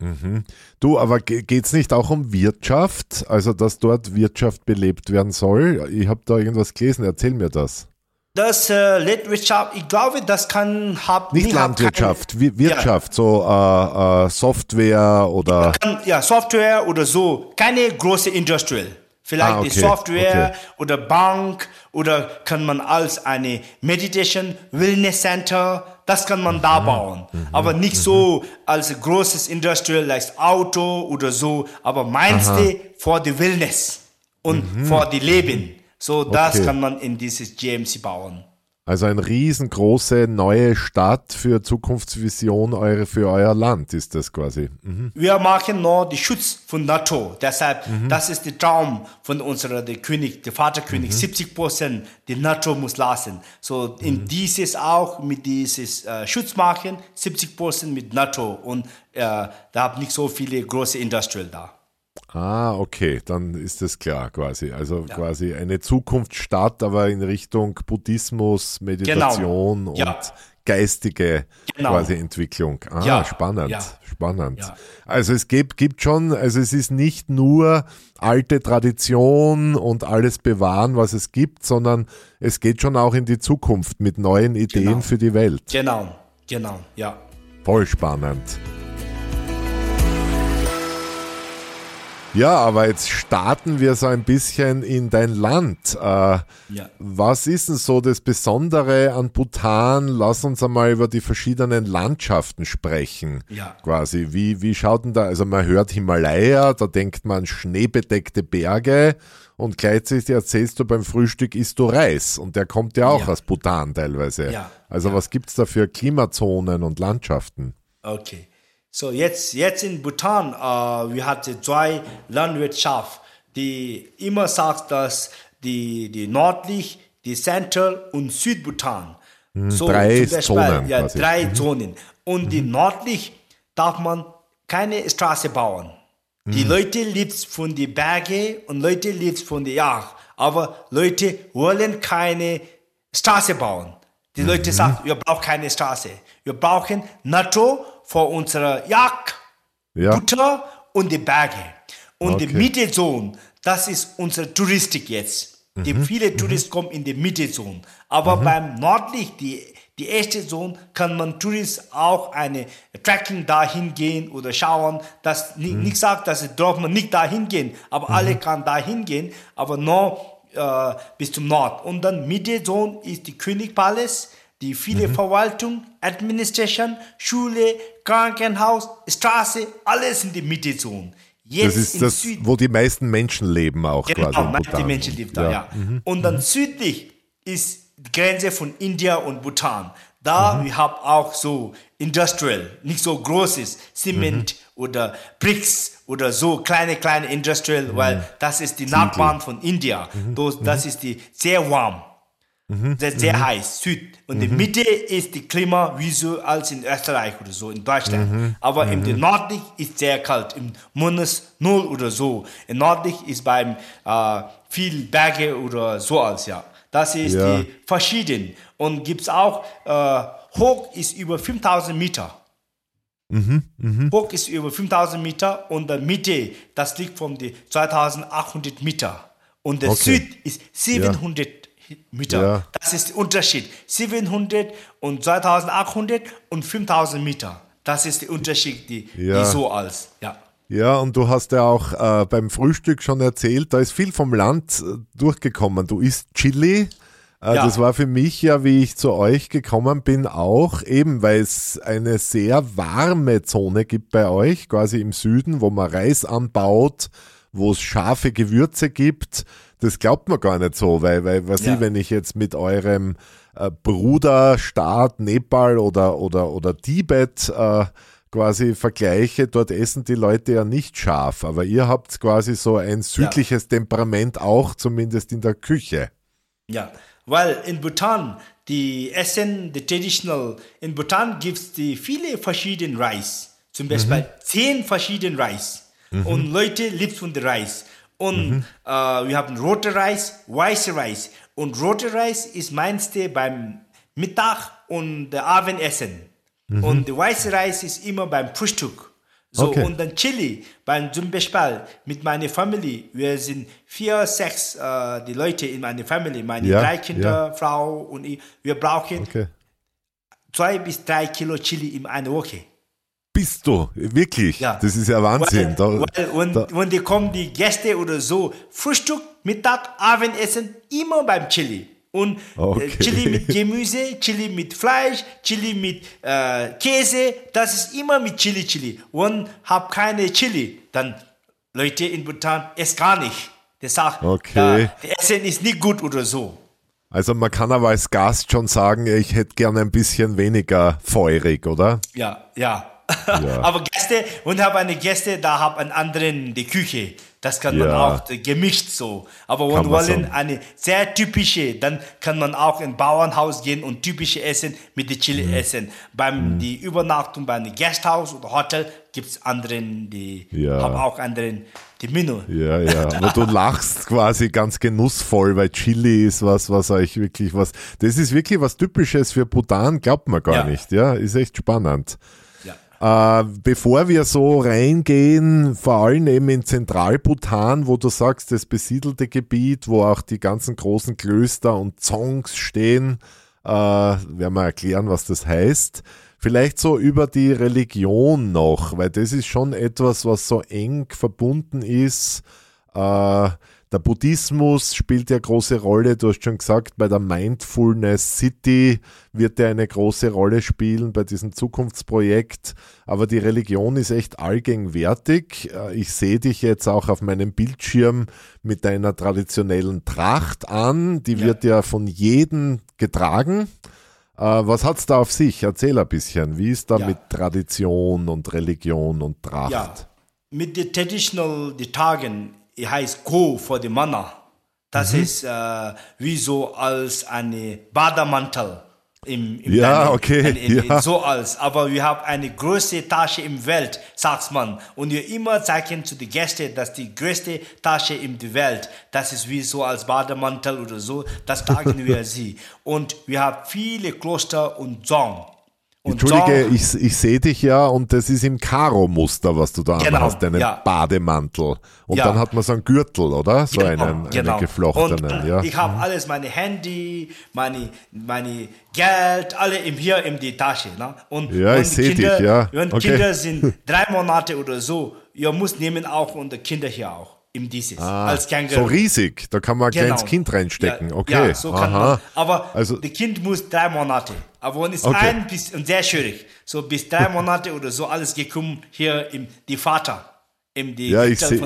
Du, aber geht's nicht auch um Wirtschaft? Also, dass dort Wirtschaft belebt werden soll? Ich habe da irgendwas gelesen, erzähl mir das. Das Landwirtschaft, ich glaube, das kann... Nicht Landwirtschaft, Wirtschaft, so Software oder... Software oder so, keine große Industrie. Vielleicht die Software oder Bank oder kann man als eine Meditation, Wellness Center, das kann man da bauen. Aber nicht so als großes Industrial, als Auto oder so, aber meinste für die Wellness und für die Leben. So, das kann man in dieses GMC bauen. Also eine riesengroße neue Stadt für Zukunftsvision für euer Land ist das quasi. Wir machen nur den Schutz von NATO. Deshalb, das ist der Traum von unserer König, der Vaterkönig. 70% die NATO muss lassen. So in dieses auch mit dieses Schutz machen, 70% mit NATO. Und da haben nicht so viele große Industrien da. Okay, dann ist das klar quasi. Also quasi eine Zukunftsstadt, aber in Richtung Buddhismus, Meditation und geistige quasi Entwicklung. Spannend, spannend. Ja. Also es gibt schon, also es ist nicht nur alte Tradition und alles bewahren, was es gibt, sondern es geht schon auch in die Zukunft mit neuen Ideen für die Welt. Genau, ja. Voll spannend. Ja, aber jetzt starten wir so ein bisschen in dein Land. Was ist denn so das Besondere an Bhutan? Lass uns einmal über die verschiedenen Landschaften sprechen. Ja. Quasi, wie schaut denn da, also man hört Himalaya, da denkt man schneebedeckte Berge und gleichzeitig erzählst du beim Frühstück isst du Reis und der kommt ja auch aus Bhutan teilweise. Ja. Also was gibt es da für Klimazonen und Landschaften? Okay. So jetzt in Bhutan, wir hatten 2 Landwirtschaft, die immer sagt, dass die nördlich, die Central und Südbhutan. So 3 zum Beispiel, Zonen. Ja, quasi. 3 Zonen. Und die nördlich darf man keine Straße bauen. Die Leute lieben von den Bergen und Leute lieben von der Jagd. Aber Leute wollen keine Straße bauen. Die Leute sagen, wir brauchen keine Straße. Wir brauchen Natur für unsere Jagd, Butter und die Berge. Und die Mittezone, das ist unsere Touristik jetzt. Viele Touristen kommen in die Mittezone. Aber beim nördlich, die erste Zone, kann man Touristen auch eine Trekking dahin gehen oder schauen. Das nicht sagt, dass darf man nicht dahin gehen, aber alle kann dahin gehen, aber nur bis zum Nord. Und dann Mittezone ist die Königpalast, die viele Verwaltung, Administration, Schule, Krankenhaus, Straße, alles in der Mittezone. Das ist das, wo die meisten Menschen leben auch quasi. Genau, die Menschen leben da, ja. Und dann südlich ist die Grenze von India und Bhutan. Da wir haben auch so Industrial, nicht so großes Zement oder Bricks oder so kleine Industrial, weil das ist die Nachbarn von India. Das ist die sehr warm. Sehr heiß, Süd. Und die Mitte ist die Klima wie so als in Österreich oder so, in Deutschland. Aber im nördlich ist sehr kalt, im minus 0 oder so. Im nördlich ist beim viel Berge oder so als, ja. Das ist die verschieden. Und gibt es auch, hoch ist über 5000 Meter. Hoch ist über 5000 Meter und der Mitte, das liegt von die 2800 Meter. Und der Süd ist 700 Meter. Ja. Das ist der Unterschied. 700 und 2800 und 5000 Meter. Das ist der Unterschied, die so als. Ja. Ja, und du hast ja auch beim Frühstück schon erzählt, da ist viel vom Land durchgekommen. Du isst Chili. Das war für mich ja, wie ich zu euch gekommen bin, auch eben, weil es eine sehr warme Zone gibt bei euch, quasi im Süden, wo man Reis anbaut, wo es scharfe Gewürze gibt. Das glaubt man gar nicht so, weil wenn ich jetzt mit eurem Bruderstaat Nepal oder Tibet quasi vergleiche, dort essen die Leute ja nicht scharf, aber ihr habt quasi so ein südliches Temperament auch, zumindest in der Küche. Ja, weil in Bhutan, die traditional, in Bhutan gibt es viele verschiedene Reis, zum Beispiel 10 verschiedene Reis und Leute lieben von dem Reis. Und wir haben rote Reis, weiße Reis. Und rote Reis ist meiste beim Mittag und Abendessen. Und der weiße Reis ist immer beim Frühstück. So, und dann Chili, zum Beispiel mit meiner Familie. Wir sind 4, 6 die Leute in meiner Familie, meine 3 Kinder, Frau und ich. Wir brauchen 2 bis 3 Kilo Chili in einer Woche. Bist du? Wirklich? Ja. Das ist ja Wahnsinn. Wenn die kommen, die Gäste oder so, Frühstück, Mittag, Abendessen, immer beim Chili. Und Chili mit Gemüse, Chili mit Fleisch, Chili mit Käse, das ist immer mit Chili. Und hab keine Chili, dann Leute in Bhutan essen gar nicht. Die sagen, das Essen ist nicht gut oder so. Also man kann aber als Gast schon sagen, ich hätte gerne ein bisschen weniger feurig, oder? Ja. Aber Gäste, und habe eine Gäste, da habe einen anderen die Küche. Das kann man auch gemischt so. Aber wenn wir wollen eine sehr typische, dann kann man auch in ein Bauernhaus gehen und typische Essen mit der Chili essen. Die Übernachtung bei einem Gasthaus oder Hotel gibt es anderen, die haben auch anderen die Menü. Ja. Aber du lachst quasi ganz genussvoll, weil Chili ist was euch wirklich das ist wirklich was Typisches für Bhutan, glaubt man gar nicht. Ja, ist echt spannend. Bevor wir so reingehen, vor allem eben in Zentralbhutan, wo du sagst, das besiedelte Gebiet, wo auch die ganzen großen Klöster und Zongs stehen, werden wir erklären, was das heißt. Vielleicht so über die Religion noch, weil das ist schon etwas, was so eng verbunden ist. Der Buddhismus spielt ja große Rolle, du hast schon gesagt, bei der Mindfulness City wird er eine große Rolle spielen bei diesem Zukunftsprojekt, aber die Religion ist echt allgegenwärtig. Ich sehe dich jetzt auch auf meinem Bildschirm mit deiner traditionellen Tracht an, die wird ja von jedem getragen. Was hat es da auf sich? Erzähl ein bisschen, wie ist da mit Tradition und Religion und Tracht? Ja, mit den traditional, die Tagen, heißt Go for the Manna. Das ist wie so als eine Bademantel. So als. Aber wir haben eine große Tasche im Welt, sagt man. Und wir immer zeigen zu den Gästen, dass die größte Tasche in der Welt, das ist wie so als Bademantel oder so, das tragen wir sie. Und wir haben viele Kloster und Zong. Entschuldige, ich sehe dich ja und das ist im Karo-Muster, was du da hast, einen Bademantel. Und dann hat man so einen Gürtel, oder? So einen geflochtenen. Und ich habe alles, meine Handy, meine Geld, alle hier in die Tasche. Ne? Und ich sehe dich, ja. Wenn Kinder sind 3 Monate oder so, ihr müsst nehmen auch unsere Kinder hier auch. Als Känguru. So riesig, da kann man ein kleines Kind reinstecken. Ja, so kann man. Aber das Kind muss 3 Monate. Aber wenn es ein bisschen sehr schwierig, so bis 3 Monate oder so alles gekommen hier die Vater. Ich sehe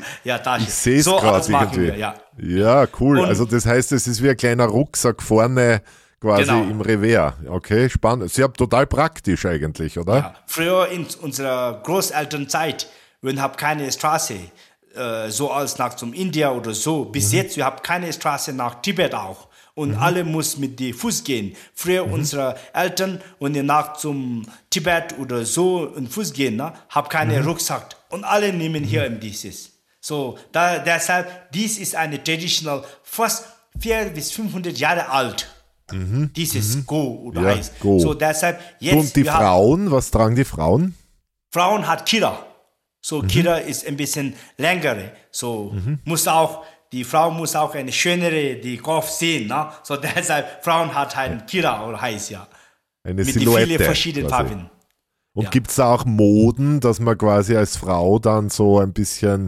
es so gerade irgendwie. Ja, cool. Und, also das heißt, es ist wie ein kleiner Rucksack vorne quasi im Revers. Okay, spannend. Sehr total praktisch eigentlich, oder? Ja. Früher in unserer Großelternzeit, wir haben keine Straße, so als nach zum India oder so. Bis jetzt, wir haben keine Straße nach Tibet auch. Und alle muss mit dem Fuß gehen. Früher unsere Eltern, wenn die nach zum Tibet oder so in Fuß gehen, haben keine Rucksack. Und alle nehmen hier dieses. So, deshalb, dies ist eine traditional, fast 400 bis 500 Jahre alt. Dieses Go oder Eis. Go. So, deshalb jetzt. Und die Frauen, was tragen die Frauen? Frauen hat Kira. So, Kira ist ein bisschen längere. So, die Frau muss auch eine schönere, die Kopf sehen. Ne? So, deshalb, Frauen hat einen Kira oder heißt eine mit Silhouette. Mit vielen verschiedenen Farben. Und gibt es da auch Moden, dass man quasi als Frau dann so ein bisschen,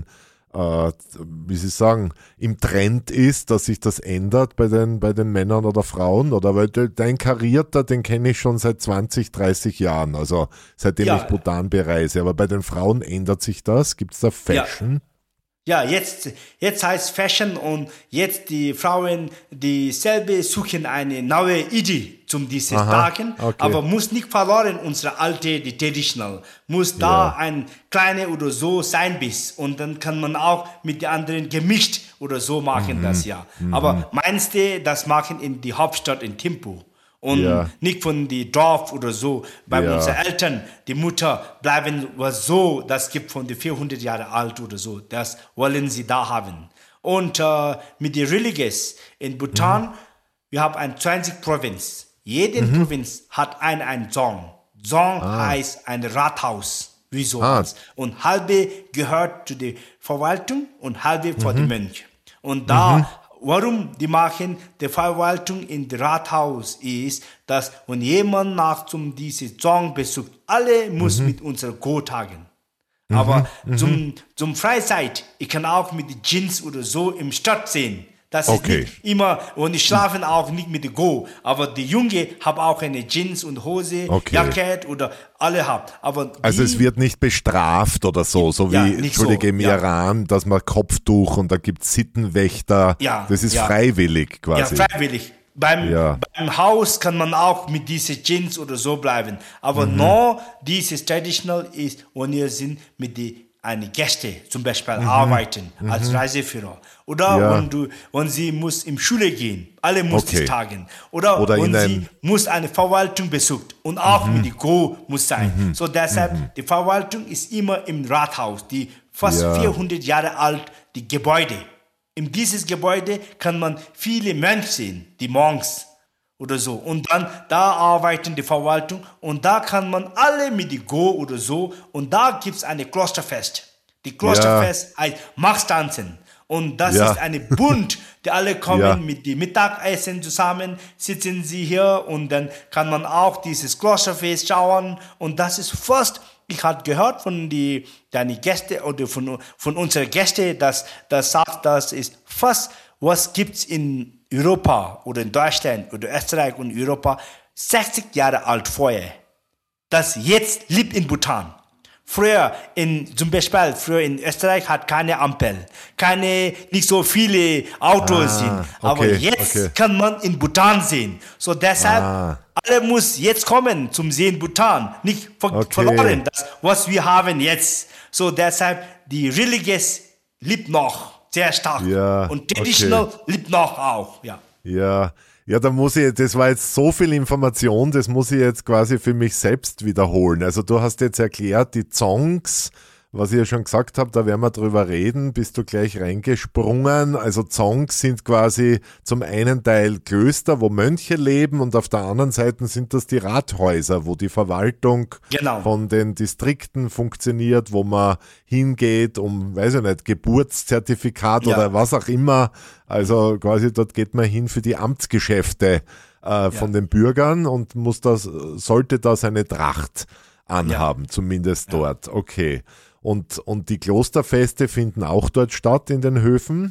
wie Sie sagen, im Trend ist, dass sich das ändert bei den Männern oder Frauen? Oder weil dein Karierter, den kenne ich schon seit 20, 30 Jahren, also seitdem ich Bhutan bereise. Aber bei den Frauen ändert sich das? Gibt es da Fashion? Ja, jetzt heißt Fashion und jetzt die Frauen dieselbe suchen eine neue Idee zum diesen Tagen, aber muss nicht verloren unsere alte, die traditional, muss da ein kleine oder so sein bis und dann kann man auch mit den anderen gemischt oder so machen das Aber meinst du, das machen in die Hauptstadt in Thimphu? Und nicht von die Dorf oder so. Bei unseren Eltern, die Mutter bleiben so, das gibt von die 400 Jahre alt oder so. Das wollen sie da haben. Und mit der Religious in Bhutan, wir haben eine 20 Provinz. Jede Provinz hat einen Zong. Zong heißt ein Rathaus. Wie so und halbe gehört zu der Verwaltung und halbe vor dem Mönch. Und warum die machen die Verwaltung in dem Rathaus ist, dass wenn jemand nach diese Zong besucht, alle muss mit unserer Go tagen. Aber zum Freizeit, ich kann auch mit den Jeans oder so im Stadt sehen. Das ist nicht immer, und die schlafen auch nicht mit der Go. Aber die Junge haben auch eine Jeans und Hose, Jackett oder alle haben. Aber also es wird nicht bestraft oder so wie, Entschuldige, im Iran, dass man Kopftuch und da gibt es Sittenwächter. Das ist freiwillig quasi. Ja, freiwillig. Beim Haus kann man auch mit diesen Jeans oder so bleiben. Aber nur dieses Traditional ist, wenn ihr sind mit eine Gäste zum Beispiel arbeiten als Reiseführer. Oder wenn sie muss in Schule gehen, alle muss das tagen. Oder wenn sie muss eine Verwaltung besucht und auch mit die Go muss sein. So deshalb, die Verwaltung ist immer im Rathaus, die fast 400 Jahre alt, die Gebäude. In dieses Gebäude kann man viele Mönche sehen, die Monks oder so. Und dann, da arbeiten die Verwaltung und da kann man alle mit die Go oder so und da gibt es eine Klosterfest. Die Klosterfest heißt Machstanzen. Und das ist eine Bund, die alle kommen mit dem Mittagessen zusammen, sitzen sie hier und dann kann man auch dieses Glosterfest schauen. Und das ist fast, ich habe gehört von deinen Gästen oder von unseren Gästen, dass das sagt, das ist fast, was gibt's in Europa oder in Deutschland oder Österreich und Europa, 60 Jahre alt vorher. Das jetzt lebt in Bhutan. Früher zum Beispiel in Österreich hat keine Ampel, nicht so viele Autos sind. Aber jetzt kann man in Bhutan sehen. So deshalb, alle muss jetzt kommen zum Sehen Bhutan. Nicht verloren, das, was wir haben jetzt. So deshalb, die Religious lebt noch sehr stark. Ja, und Traditional lebt noch auch, ja. Ja, das war jetzt so viel Information, das muss ich jetzt quasi für mich selbst wiederholen. Also du hast jetzt erklärt, die Dzongs, was ich ja schon gesagt habe, da werden wir drüber reden, bist du gleich reingesprungen. Also Dzongs sind quasi zum einen Teil Klöster, wo Mönche leben und auf der anderen Seite sind das die Rathäuser, wo die Verwaltung von den Distrikten funktioniert, wo man hingeht, weiß ich nicht, Geburtszertifikat oder was auch immer. Also quasi dort geht man hin für die Amtsgeschäfte von den Bürgern und sollte da seine Tracht anhaben, zumindest dort. Okay. Und die Klosterfeste finden auch dort statt in den Höfen.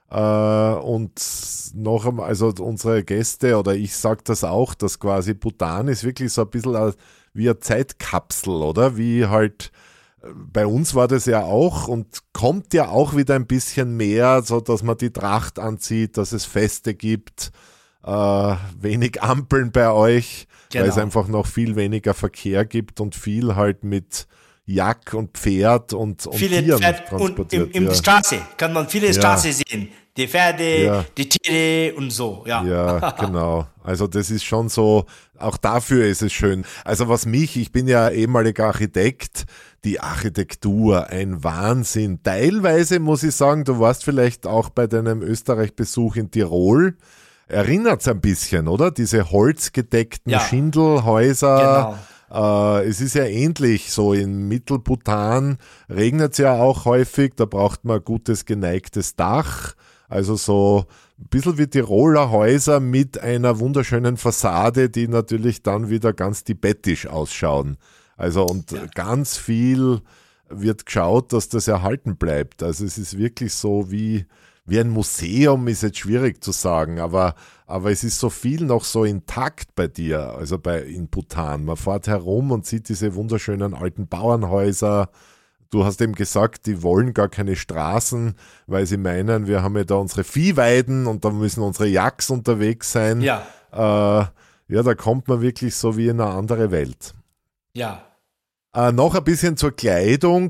Und noch einmal, also unsere Gäste oder ich sage das auch, dass quasi Bhutan ist wirklich so ein bisschen wie eine Zeitkapsel, oder? Wie halt bei uns war das ja auch und kommt ja auch wieder ein bisschen mehr, so dass man die Tracht anzieht, dass es Feste gibt, wenig Ampeln bei euch, weil es einfach noch viel weniger Verkehr gibt und viel halt mit Jack und Pferd und viele Tieren transportiert. Und in der Straße kann man viele Straßen sehen. Die Pferde, die Tiere und so. Ja, genau. Also das ist schon so, auch dafür ist es schön. Also ich bin ja ehemaliger Architekt, die Architektur, ein Wahnsinn. Teilweise muss ich sagen, du warst vielleicht auch bei deinem Österreich-Besuch in Tirol, erinnert es ein bisschen, oder? Diese holzgedeckten Schindelhäuser. Genau. Es ist ja ähnlich, so in Mittelbhutan regnet es ja auch häufig, da braucht man ein gutes geneigtes Dach, also so ein bisschen wie Tiroler Häuser mit einer wunderschönen Fassade, die natürlich dann wieder ganz tibetisch ausschauen. Also und ganz viel wird geschaut, dass das erhalten bleibt. Also es ist wirklich so wie ein Museum, ist jetzt schwierig zu sagen, aber es ist so viel noch so intakt bei dir, also in Bhutan. Man fährt herum und sieht diese wunderschönen alten Bauernhäuser. Du hast eben gesagt, die wollen gar keine Straßen, weil sie meinen, wir haben ja da unsere Viehweiden und da müssen unsere Yaks unterwegs sein. Da kommt man wirklich so wie in eine andere Welt. Ja. Noch ein bisschen zur Kleidung.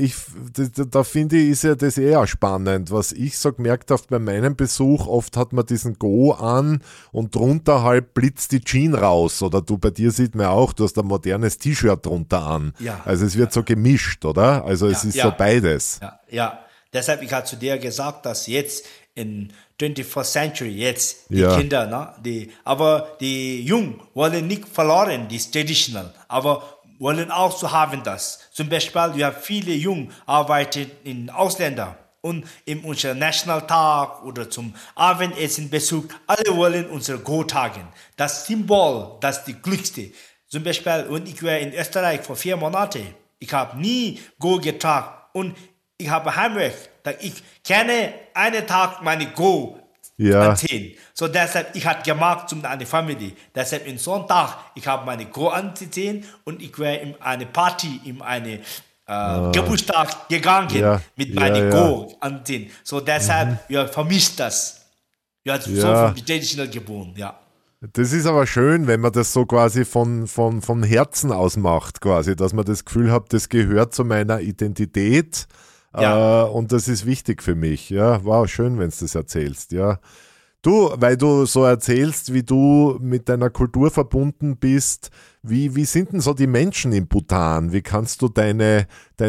Da finde ich, ist ja das eher spannend. Was ich so gemerkt habe bei meinem Besuch, oft hat man diesen Go an und drunter halt blitzt die Jeans raus. Oder bei dir sieht man auch, du hast ein modernes T-Shirt drunter an. Ja. Also es wird so gemischt, oder? Also es ist so beides. Ja. Deshalb, ich habe zu dir gesagt, dass jetzt in 21st Century jetzt die Kinder, aber die Jungen wollen nicht verloren, die Traditional, aber wollen auch so haben das. Zum Beispiel, wir haben viele Jungen arbeiten in Ausländer und in unserem Nationaltag oder zum Abendessenbesuch, alle wollen unsere Go tagen. Das Symbol, das ist die glückste. Zum Beispiel, wenn ich war in Österreich vor 4 Monaten, ich habe nie Go getragen und ich habe Heimweg, ich kenne einen Tag meine Go anziehen. So deshalb, ich habe gemacht zum eine Familie. Deshalb in Sonntag, ich habe meine Go anziehen und ich war in eine Party, in eine Geburtstag gegangen mit meiner Go anziehen. So deshalb, wir vermisst das. Wir haben so von traditional gewohnt, Das ist aber schön, wenn man das so quasi von Herzen aus macht, quasi, dass man das Gefühl hat, das gehört zu meiner Identität. Und das ist wichtig für mich. Ja, wow, schön, wenn du das erzählst. Ja, weil du so erzählst, wie du mit deiner Kultur verbunden bist. Wie sind denn so die Menschen in Bhutan? Wie kannst du deine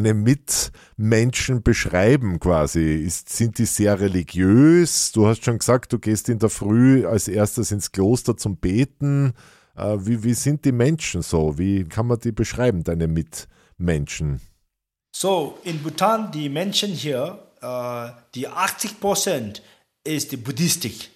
Mitmenschen beschreiben quasi? Sind die sehr religiös? Du hast schon gesagt, du gehst in der Früh als erstes ins Kloster zum Beten. Wie sind die Menschen so? Wie kann man die beschreiben, deine Mitmenschen? So, in Bhutan, die Menschen hier die 80% ist die Buddhistik.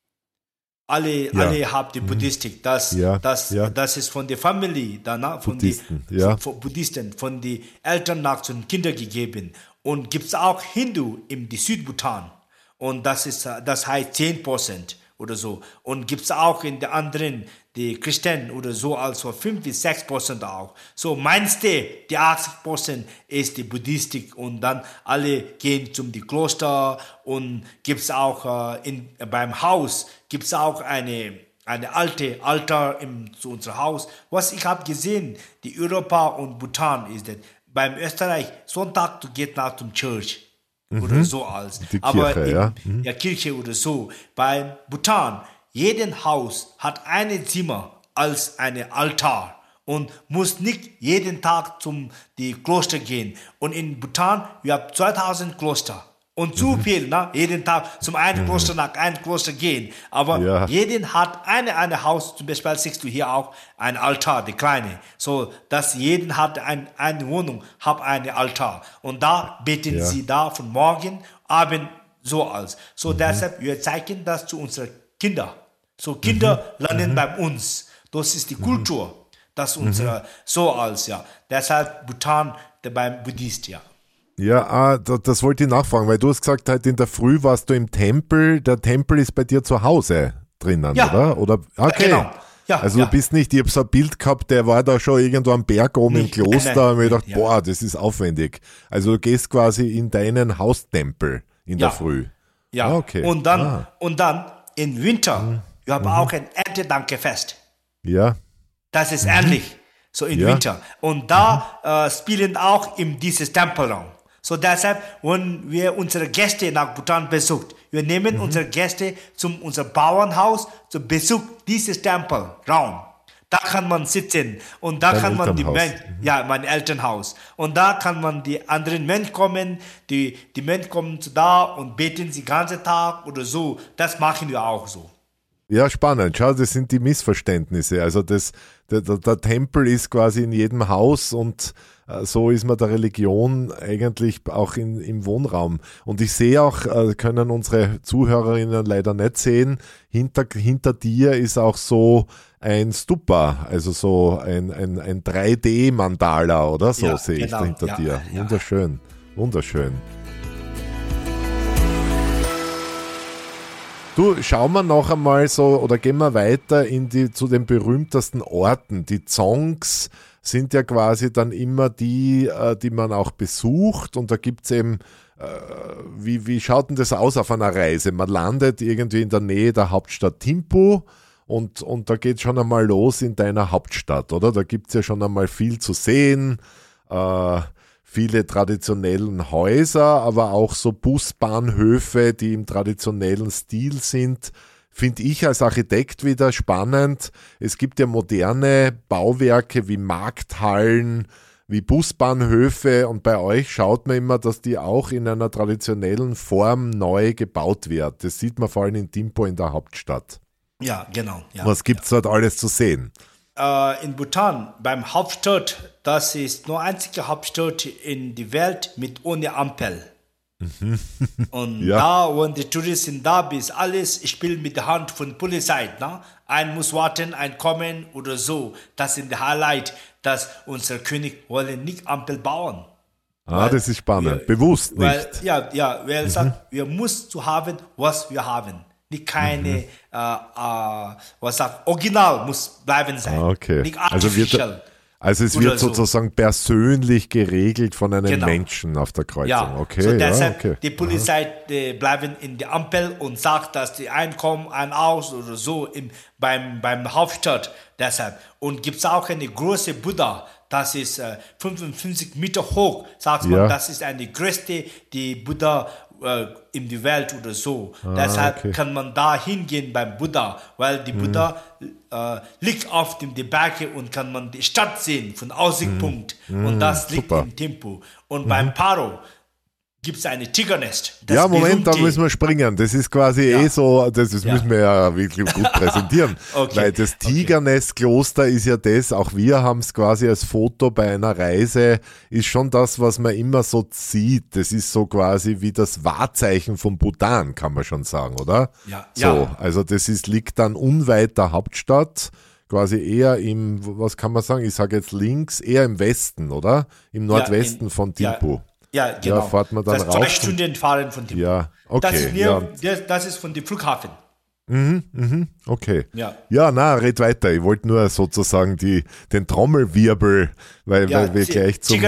Alle haben die Buddhistik. Das ist von der Familie, danach von Buddhisten, von den Eltern nach zu den Kindern gegeben. Und gibt es auch Hindu im Südbhutan. Und das heißt 10% oder so. Und gibt es auch in den anderen, die Christen oder so, also 5 bis 6% auch. So meinst du, die 80% ist die Buddhistik und dann alle gehen zum die Kloster und gibt es auch beim Haus, gibt es auch eine alte Altar zu unserem Haus. Was ich habe gesehen, die Europa und Bhutan ist das. Beim Österreich, Sonntag, du gehst nach zum Church. Oder so als. Die Kirche, aber Kirche oder so. Beim Bhutan, jeden Haus hat ein Zimmer als ein Altar und muss nicht jeden Tag zum die Kloster gehen. Und in Bhutan, wir haben 2000 Kloster. Und zu viel, jeden Tag zum einen Kloster nach einem Kloster gehen. Aber jeden hat eine Haus, zum Beispiel siehst du hier auch ein Altar, die kleine. So, dass jeden hat eine Wohnung, hat einen Altar. Und da beten sie da von morgen, Abend, so als. So, deshalb, wir zeigen das zu unseren Kindern. So, Kinder lernen bei uns. Das ist die Kultur. Das ist unsere, so als, Deshalb Bhutan beim Buddhist, Ja, das wollte ich nachfragen, weil du hast gesagt, heute in der Früh warst du im Tempel. Der Tempel ist bei dir zu Hause drinnen, oder? Okay. Genau. Ja, also du bist nicht, ich habe so ein Bild gehabt, der war da schon irgendwo am Berg oben im Kloster und mir gedacht, das ist aufwendig. Also du gehst quasi in deinen Haustempel in der Früh. Ja, okay. Und dann im Winter, wir haben auch ein Erntedankfest. Ja. Das ist ähnlich, so im Winter. Und da spielen auch in dieses Tempelraum. So deshalb, wenn wir unsere Gäste nach Bhutan besucht, wir nehmen unsere Gäste zum unser Bauernhaus zu Besuch dieses Tempelraum. Da kann man sitzen und da kann man mein Elternhaus. Und da kann man die anderen Menschen kommen, die Menschen kommen da und beten den ganzen Tag oder so. Das machen wir auch so. Ja, spannend. Schau, das sind die Missverständnisse. Also der Tempel ist quasi in jedem Haus und so ist man der Religion eigentlich auch im Wohnraum. Und ich sehe auch, können unsere Zuhörerinnen leider nicht sehen, hinter dir ist auch so ein Stupa, also so ein 3D-Mandala oder so sehe ich hinter dir. Wunderschön, wunderschön. Du, schauen wir noch einmal so oder gehen wir weiter zu den berühmtesten Orten. Die Dzongs sind ja quasi dann immer die man auch besucht und da gibt es eben, wie schaut denn das aus auf einer Reise? Man landet irgendwie in der Nähe der Hauptstadt Thimphu und da geht schon einmal los in deiner Hauptstadt, oder? Da gibt es ja schon einmal viel zu sehen, viele traditionellen Häuser, aber auch so Busbahnhöfe, die im traditionellen Stil sind, finde ich als Architekt wieder spannend. Es gibt ja moderne Bauwerke wie Markthallen, wie Busbahnhöfe und bei euch schaut man immer, dass die auch in einer traditionellen Form neu gebaut wird. Das sieht man vor allem in Thimphu in der Hauptstadt. Ja, genau. Ja, was gibt es dort alles zu sehen? In Bhutan, beim Hauptstadt, das ist nur einzige Hauptstadt in der Welt mit ohne Ampel. Und da, wenn die Touristen da bist, alles spielt mit der Hand von Polizei. Ne? Ein muss warten, ein kommen oder so. Das ist der Highlight, dass unser König wollen nicht Ampel bauen. Das ist spannend. Bewusst nicht. Weil sagt, wir müssen zu haben, was wir haben. Nicht keine, original muss bleiben sein. Okay. Nicht artificial. Also es wird sozusagen persönlich geregelt von einem Menschen auf der Kreuzung. Ja, okay. So deshalb die Polizei bleiben in der Ampel und sagt, dass die einkommen, ein aus oder so beim Hauptstadt. Deshalb. Und gibt es auch eine große Buddha, das ist 55 Meter hoch, sagt man, das ist eine größte, die Buddha in der Welt oder so. Deshalb kann man da hingehen beim Buddha, weil die Buddha liegt auf dem Berge und kann man die Stadt sehen von Aussichtspunkt und das liegt in Thimphu. Und beim Paro, gibt es ein Tigernest. Ja, Moment, da müssen wir springen. Das ist quasi so, das müssen wir ja wirklich gut präsentieren. Weil das Tigernest-Kloster ist ja das, auch wir haben es quasi als Foto bei einer Reise, ist schon das, was man immer so sieht. Das ist so quasi wie das Wahrzeichen von Bhutan, kann man schon sagen, oder? Ja. So, also das liegt dann unweit der Hauptstadt, quasi eher im, was kann man sagen, ich sage jetzt links, eher im Westen, oder? Im Nordwesten von Thimphu. Ja, genau. Ja, fährt man dann das ist 2 Stunden fahren von Thimphu. Ja, okay. Das ist von dem Flughafen. Okay. Ja, red weiter. Ich wollte nur sozusagen den Trommelwirbel, weil wir gleich zum...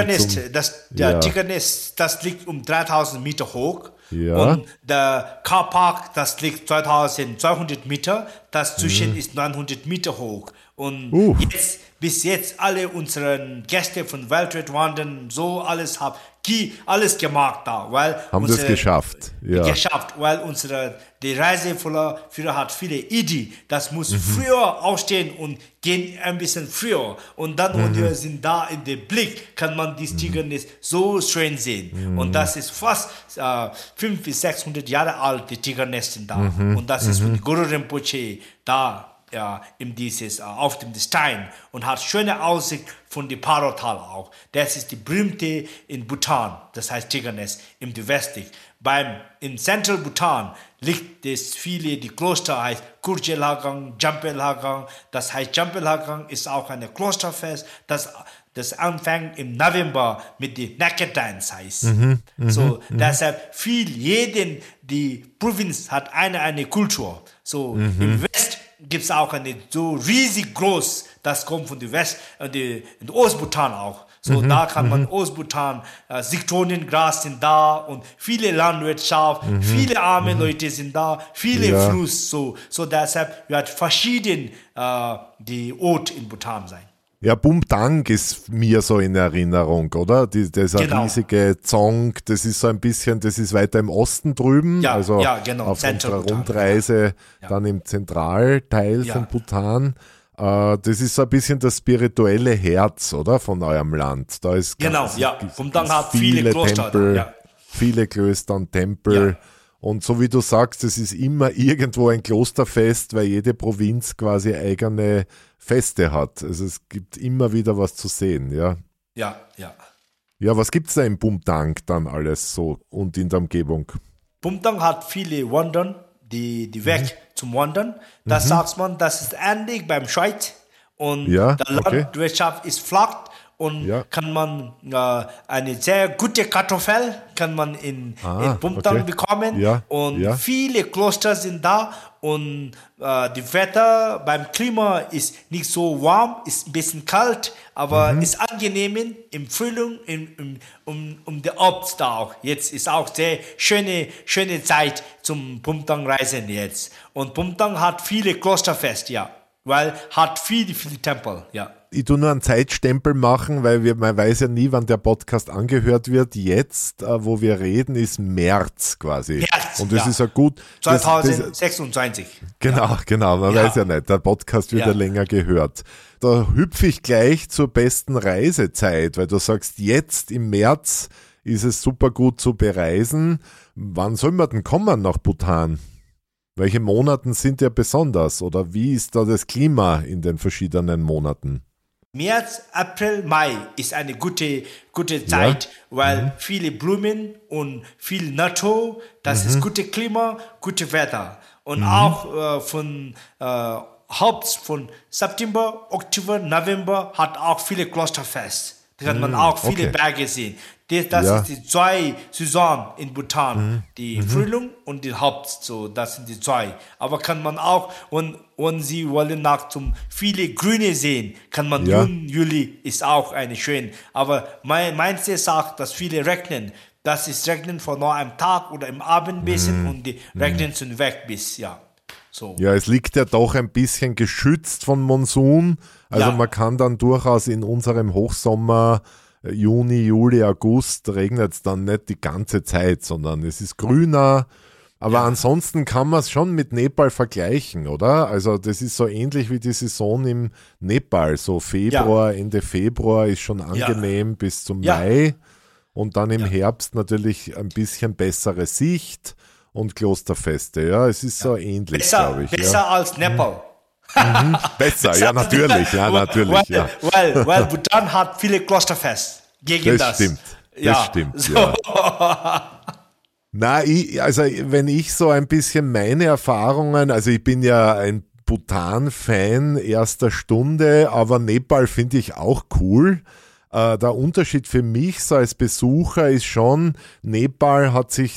Tigernest, das liegt um 3000 Meter hoch. Ja. Und der Carpark, das liegt 2200 Meter. Das zwischen ist 900 Meter hoch. Und bis jetzt alle unsere Gäste von Weltweit Wandern, so alles haben alles gemacht da, weil haben das geschafft. Ja. Weil die Reiseführer hat viele Ideen. Das muss früher aufstehen und gehen ein bisschen früher. Und dann, und wir sind da in dem Blick, kann man die Tigernest so schön sehen. Und das ist fast 500 bis 600 Jahre alt, die Tigernest da. Und das ist von Guru Rinpoche da. Ja, auf dem Stein und hat schöne Aussicht von dem Paro-Tal auch. Das ist die berühmte in Bhutan, das heißt Tigernest im Westlich. In Central Bhutan liegt es die Kloster heißt Kurjelhagang, Jampelhagang. Das heißt Jampelhagang ist auch ein Klosterfest, das anfängt im November mit den Naked Dance heißt. Deshalb die Provinz hat eine Kultur. So im West gibt es auch eine so riesig groß, das kommt von der in Ostbhutan auch. So, da kann man Ostbhutan, Zigtonengras sind da und viele Landwirtschaft, viele arme Leute sind da, viele Fluss, so deshalb wird verschieden die Ort in Bhutan sein. Ja, Bumtang ist mir so in Erinnerung, oder? Dieser riesige Dzong, das ist so ein bisschen, das ist weiter im Osten drüben, auf unserer Rundreise, dann im Zentralteil von Bhutan. Das ist so ein bisschen das spirituelle Herz, oder? Von eurem Land. Da ist Bumtang hat viele Klöster. Tempel, viele Klöster und Tempel. Ja. Und so wie du sagst, es ist immer irgendwo ein Klosterfest, weil jede Provinz quasi eigene Feste hat. Also es gibt immer wieder was zu sehen, ja. Ja. Ja, was gibt es da in Bumtang dann alles so und in der Umgebung? Bumtang hat viele Wandern, die Weg zum Wandern. Das sagt man, das ist ähnlich beim Schweiz. Und die Landwirtschaft ist flach. Und kann man eine sehr gute Kartoffel kann man in Bumtang bekommen. Ja, und viele Kloster sind da. Und das Wetter beim Klima ist nicht so warm, ist ein bisschen kalt, aber ist angenehm im Frühling, um den Obst da auch. Jetzt ist auch sehr schöne Zeit zum Bumtang reisen jetzt. Und Bumtang hat viele Klosterfest, weil hat viele Tempel, Ich tue nur einen Zeitstempel machen, weil man weiß ja nie, wann der Podcast angehört wird. Jetzt, wo wir reden, ist März quasi. Und das ist ja gut. 2026. Genau. Man weiß ja nicht. Der Podcast wird ja länger gehört. Da hüpfe ich gleich zur besten Reisezeit, weil du sagst, jetzt im März ist es super gut zu bereisen. Wann soll man denn kommen nach Bhutan? Welche Monaten sind ja besonders oder wie ist da das Klima in den verschiedenen Monaten? März, April, Mai ist eine gute Zeit, weil viele Blumen und viel Natur, das ist gutes Klima, gutes Wetter. Und auch von September, Oktober, November hat auch viele Klosterfest. Da kann man auch viele Berge sehen. Das ist die 2 Saisonen in Bhutan, die Frühling und die Herbst, so das sind die 2. Aber kann man auch, wenn Sie wollen zum viele Grüne sehen, kann man Juni, Juli ist auch eine schön. Aber meinste sagt, dass viele regnen. Das ist regnen von nur einem Tag oder im Abend ein bisschen und die regnen sind weg bis so. Ja, es liegt ja doch ein bisschen geschützt von Monsun. Also man kann dann durchaus in unserem Hochsommer Juni, Juli, August regnet es dann nicht die ganze Zeit, sondern es ist grüner. Aber ansonsten kann man es schon mit Nepal vergleichen, oder? Also das ist so ähnlich wie die Saison im Nepal. So Februar, Ende Februar ist schon angenehm bis zum Mai. und dann im Herbst natürlich ein bisschen bessere Sicht und Klosterfeste. Ja, es ist so ähnlich, glaube ich. Besser als Nepal. Besser, ja natürlich, Weil Bhutan hat viele Klosterfeste gegen das. Das stimmt, so. Na, also wenn ich so ein bisschen meine Erfahrungen, also ich bin ja ein Bhutan-Fan erster Stunde, aber Nepal finde ich auch cool. Der Unterschied für mich so als Besucher ist schon, Nepal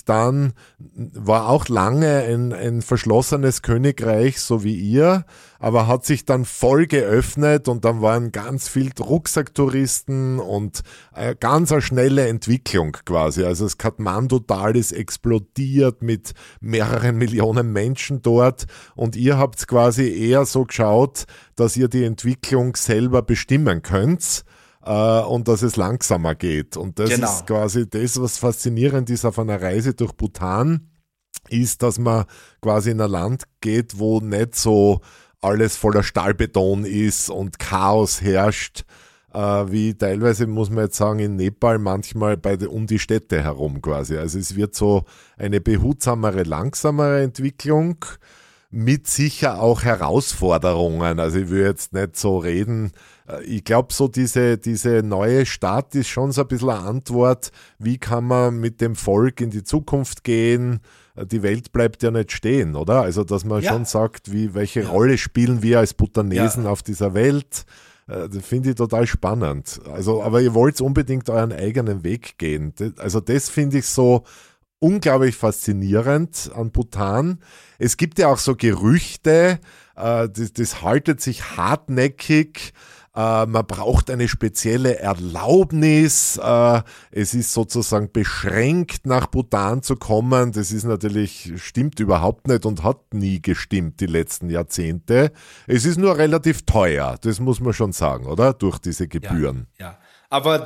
war auch lange ein verschlossenes Königreich, so wie ihr, aber hat sich dann voll geöffnet und dann waren ganz viel Rucksacktouristen und ganz eine schnelle Entwicklung quasi. Also das Kathmandu-Tal ist explodiert mit mehreren Millionen Menschen dort und ihr habt quasi eher so geschaut, dass ihr die Entwicklung selber bestimmen könnt. Und dass es langsamer geht. Und das ist quasi das, was faszinierend ist auf einer Reise durch Bhutan, ist, dass man quasi in ein Land geht, wo nicht so alles voller Stahlbeton ist und Chaos herrscht, wie teilweise, muss man jetzt sagen, in Nepal manchmal um die Städte herum quasi. Also es wird so eine behutsamere, langsamere Entwicklung, mit sicher auch Herausforderungen. Also ich will jetzt nicht so reden. Ich glaube, so diese neue Stadt ist schon so ein bisschen eine Antwort, wie kann man mit dem Volk in die Zukunft gehen? Die Welt bleibt ja nicht stehen, oder? Also, dass man schon sagt, welche Rolle spielen wir als Bhutanesen auf dieser Welt? Das finde ich total spannend. Also, aber ihr wollt unbedingt euren eigenen Weg gehen. Also das finde ich so unglaublich faszinierend an Bhutan. Es gibt ja auch so Gerüchte, das haltet sich hartnäckig, man braucht eine spezielle Erlaubnis, es ist sozusagen beschränkt, nach Bhutan zu kommen. Das ist natürlich, stimmt überhaupt nicht und hat nie gestimmt die letzten Jahrzehnte. Es ist nur relativ teuer, das muss man schon sagen, oder? Durch diese Gebühren. Ja. Aber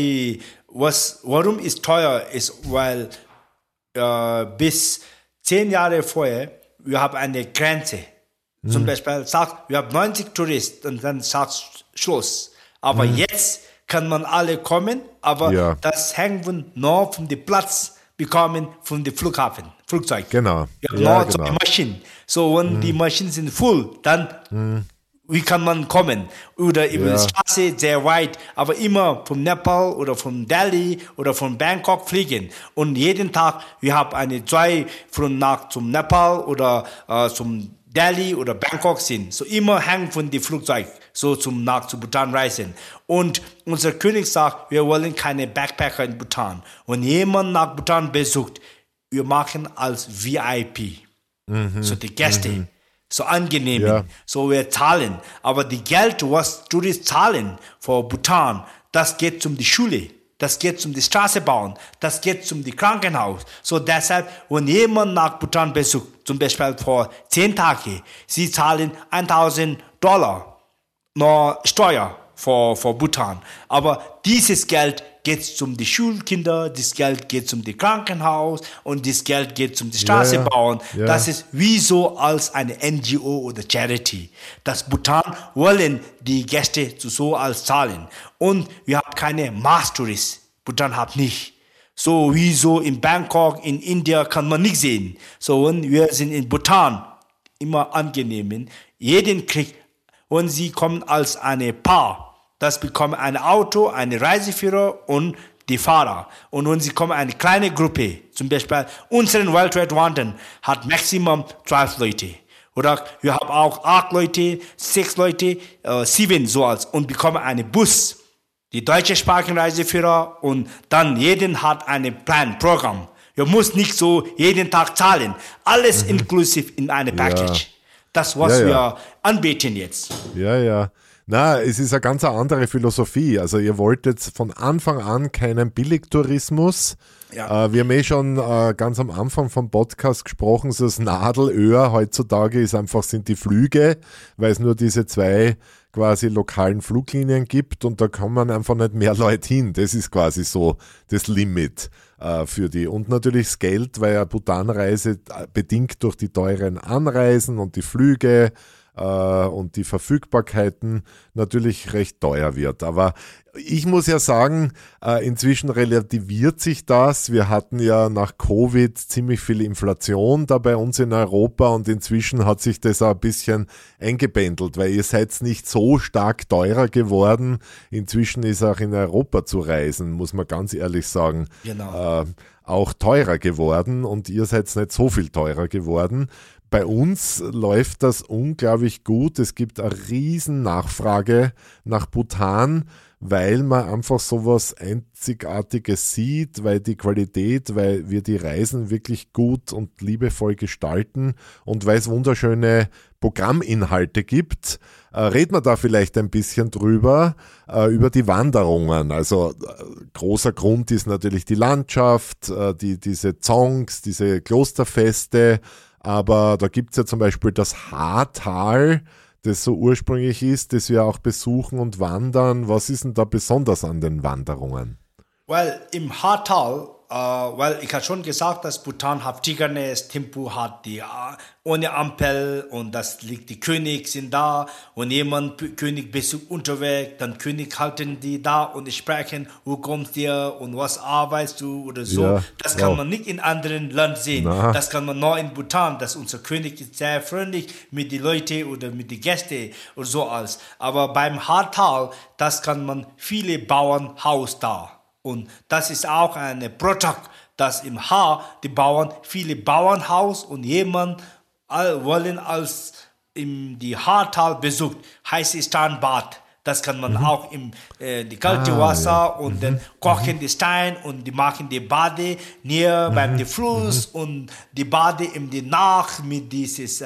warum ist teuer, ist, weil bis 10 Jahre vorher, wir haben eine Grenze. Zum Beispiel sagt, wir haben 90 Touristen und dann sagt Schluss. Aber jetzt kann man alle kommen, aber das hängt nur von dem Platz bekommen von dem Flugzeug. Genau. Wir haben nur 2 Maschinen. So, wenn die Maschinen sind voll, dann wie kann man kommen? Oder über die Straße sehr weit, aber immer von Nepal oder von Delhi oder von Bangkok fliegen. Und jeden Tag, wir haben 2 von zum Nepal oder zum Delhi oder Bangkok sind. So immer hängen von dem Flugzeug, so zu Bhutan reisen. Und unser König sagt, wir wollen keine Backpacker in Bhutan. Wenn jemand nach Bhutan besucht, wir machen als VIP. So die Gäste. So angenehm, so wir zahlen. Aber die Geld, was Touristen zahlen für Bhutan, das geht zum die Schule, das geht zum die Straße bauen, das geht zum die Krankenhaus. So deshalb, wenn jemand nach Bhutan besucht, zum Beispiel vor 10 Tagen, sie zahlen $1.000 nur Steuer für Bhutan. Aber dieses Geld geht zum die Schulkinder, das Geld geht zum die Krankenhaus und das Geld geht zum die Straße bauen. Das ist wie so als eine NGO oder Charity. Das Bhutan wollen die Gäste so als zahlen. Und wir haben keine Masstouristen. Bhutan hat nicht. So wie so in Bangkok, in India kann man nicht sehen. So wenn wir sind in Bhutan, immer angenehm. Jeden kriegt, und sie kommen als eine Paar. Das bekommen ein Auto, eine Reiseführer und die Fahrer. Und wenn sie kommen, eine kleine Gruppe, zum Beispiel unseren World Trade Wandern hat Maximum 12 Leute. Oder wir haben auch 8 Leute, 6 Leute, 7 so als und bekommen einen Bus. Die deutsche Sprachenreiseführer und dann jeden hat ein Programm. Wir müssen nicht so jeden Tag zahlen. Alles inklusiv in eine Package. Das, was wir anbieten jetzt. Ja. Na, es ist eine ganz andere Philosophie. Also ihr wolltet von Anfang an keinen Billigtourismus. Ja. Wir haben schon ganz am Anfang vom Podcast gesprochen, so das Nadelöhr heutzutage sind die Flüge, weil es nur diese 2 quasi lokalen Fluglinien gibt und da kommen einfach nicht mehr Leute hin. Das ist quasi so das Limit für die. Und natürlich das Geld, weil eine Bhutan-Reise bedingt durch die teuren Anreisen und die Flüge und die Verfügbarkeiten natürlich recht teuer wird. Aber ich muss ja sagen, inzwischen relativiert sich das. Wir hatten ja nach Covid ziemlich viel Inflation da bei uns in Europa und inzwischen hat sich das auch ein bisschen eingependelt, weil ihr seid nicht so stark teurer geworden. Inzwischen ist auch in Europa zu reisen, muss man ganz ehrlich sagen, auch teurer geworden und ihr seid nicht so viel teurer geworden. Bei uns läuft das unglaublich gut. Es gibt eine riesen Nachfrage nach Bhutan, weil man einfach sowas Einzigartiges sieht, weil die Qualität, weil wir die Reisen wirklich gut und liebevoll gestalten und weil es wunderschöne Programminhalte gibt. Reden wir da vielleicht ein bisschen drüber, über die Wanderungen. Also großer Grund ist natürlich die Landschaft, diese Zongs, diese Klosterfeste, aber da gibt es ja zum Beispiel das Haartal, das so ursprünglich ist, das wir auch besuchen und wandern. Was ist denn da besonders an den Wanderungen? Well, im Haartal, ich habe schon gesagt, dass Bhutan hat Tigernest, Thimphu hat die ohne Ampel und die König sind da und König besucht unterwegs, dann König halten die da und sprechen, wo kommst du und was arbeitest du oder so. Ja, das kann man nicht in anderen Ländern sehen. Das kann man nur in Bhutan, dass unser König ist sehr freundlich mit den Leuten oder mit den Gästen oder so alles. Aber beim Haartal, das kann man viele Bauernhaus da. Und das ist auch ein Produkt, dass im die Bauern viele Bauernhaus und jemand wollen als die Haartal besucht, heißes Steinbad. Das kann man auch im die kalte Wasser und dann kochen die Stein und die machen die Bade näher beim Fluss und die Bade in die Nacht mit dieses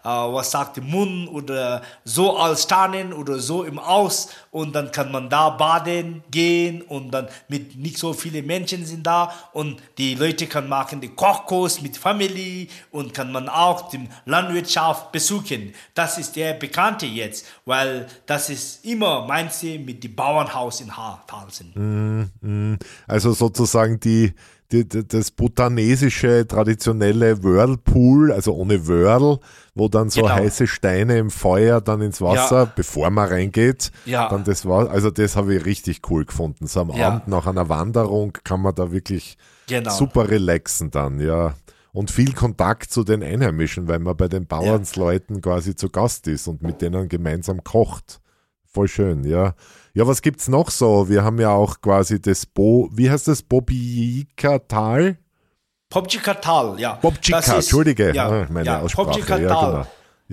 Mund oder so als Steinen oder so im Aus und dann kann man da baden gehen und dann mit nicht so viele Menschen sind da und die Leute kann machen die Kochkurs mit Familie und kann man auch die Landwirtschaft besuchen. Das ist der Bekannte jetzt, weil das ist immer meinst du mit dem Bauernhaus in Haartal sind. Also sozusagen das bhutanesische traditionelle Whirlpool, also ohne Whirl, wo dann so heiße Steine im Feuer dann ins Wasser, bevor man reingeht, dann das war, also das habe ich richtig cool gefunden. So am Abend nach einer Wanderung kann man da wirklich super relaxen dann, Und viel Kontakt zu den Einheimischen, weil man bei den Bauernsleuten quasi zu Gast ist und mit denen gemeinsam kocht. Voll schön, ja. Ja, was gibt's noch so? Wir haben ja auch quasi wie heißt das? Bobjika-Tal? Bobjika-Tal, ja. Bobjika, Entschuldige, meine Aussprache. Bobjika-Tal.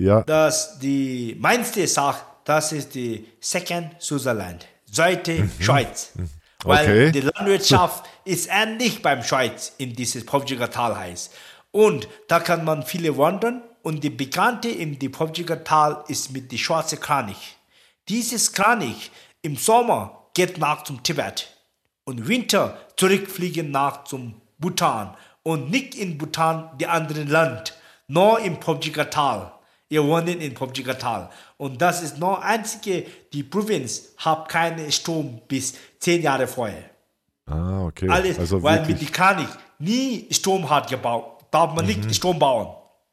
Das die meinste Sache, das ist die Second Switzerland, zweite Schweiz. Weil die Landwirtschaft ist ähnlich beim Schweiz in dieses Bobjika-Tal heißt. Und da kann man viele wandern und die Bekannte in die Bobjika-Tal ist mit die schwarze Kranich. Dieses Kranich im Sommer geht nach zum Tibet und Winter zurückfliegen nach zum Bhutan und nicht in Bhutan, die anderen Land, nur im Bobjika-Tal. Ihr wohnt in Bobjika-Tal und das ist nur einzige, die Provinz hat keinen Strom bis 10 Jahre vorher. Ah, okay. Alles, also weil mit dem Kranich nie Strom hat gebaut, darf man nicht Strom bauen.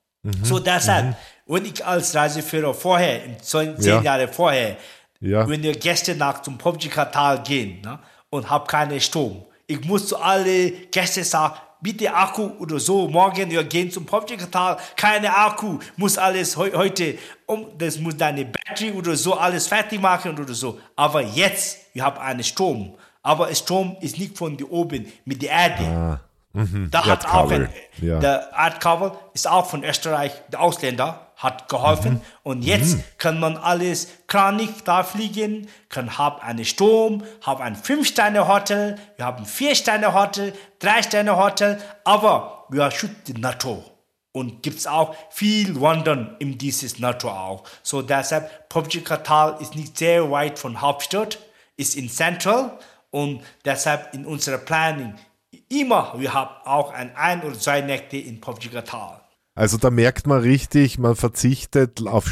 So deshalb, wenn ich als Reiseführer vorher, 10 Jahre vorher, wenn wir Gäste nach zum Bobjika-Tal gehen und habe keinen Strom, ich muss zu alle Gäste sagen, bitte Akku oder so, morgen wir gehen zum Bobjika-Tal, keine Akku, muss alles heute, das muss deine Batterie oder so alles fertig machen oder so. Aber jetzt, wir haben einen Strom, aber Strom ist nicht von oben mit der Erde. Da hat auch der Erdkabel ist auch von Österreich, der Ausländer hat geholfen und jetzt kann man alles Kranich da fliegen, haben einen Strom, haben ein 5-Sterne-Hotel, wir haben 4-Sterne-Hotel, 3-Sterne-Hotel, aber wir schützen die Natur und gibt es auch viel Wandern in dieses Natur auch. So deshalb Bobjika-Tal ist nicht sehr weit von Hauptstadt, ist in Central und deshalb in unserer Planning immer, wir haben auch ein oder 2 Nächte in Bobjika-Tal. Also da merkt man richtig, man verzichtet auf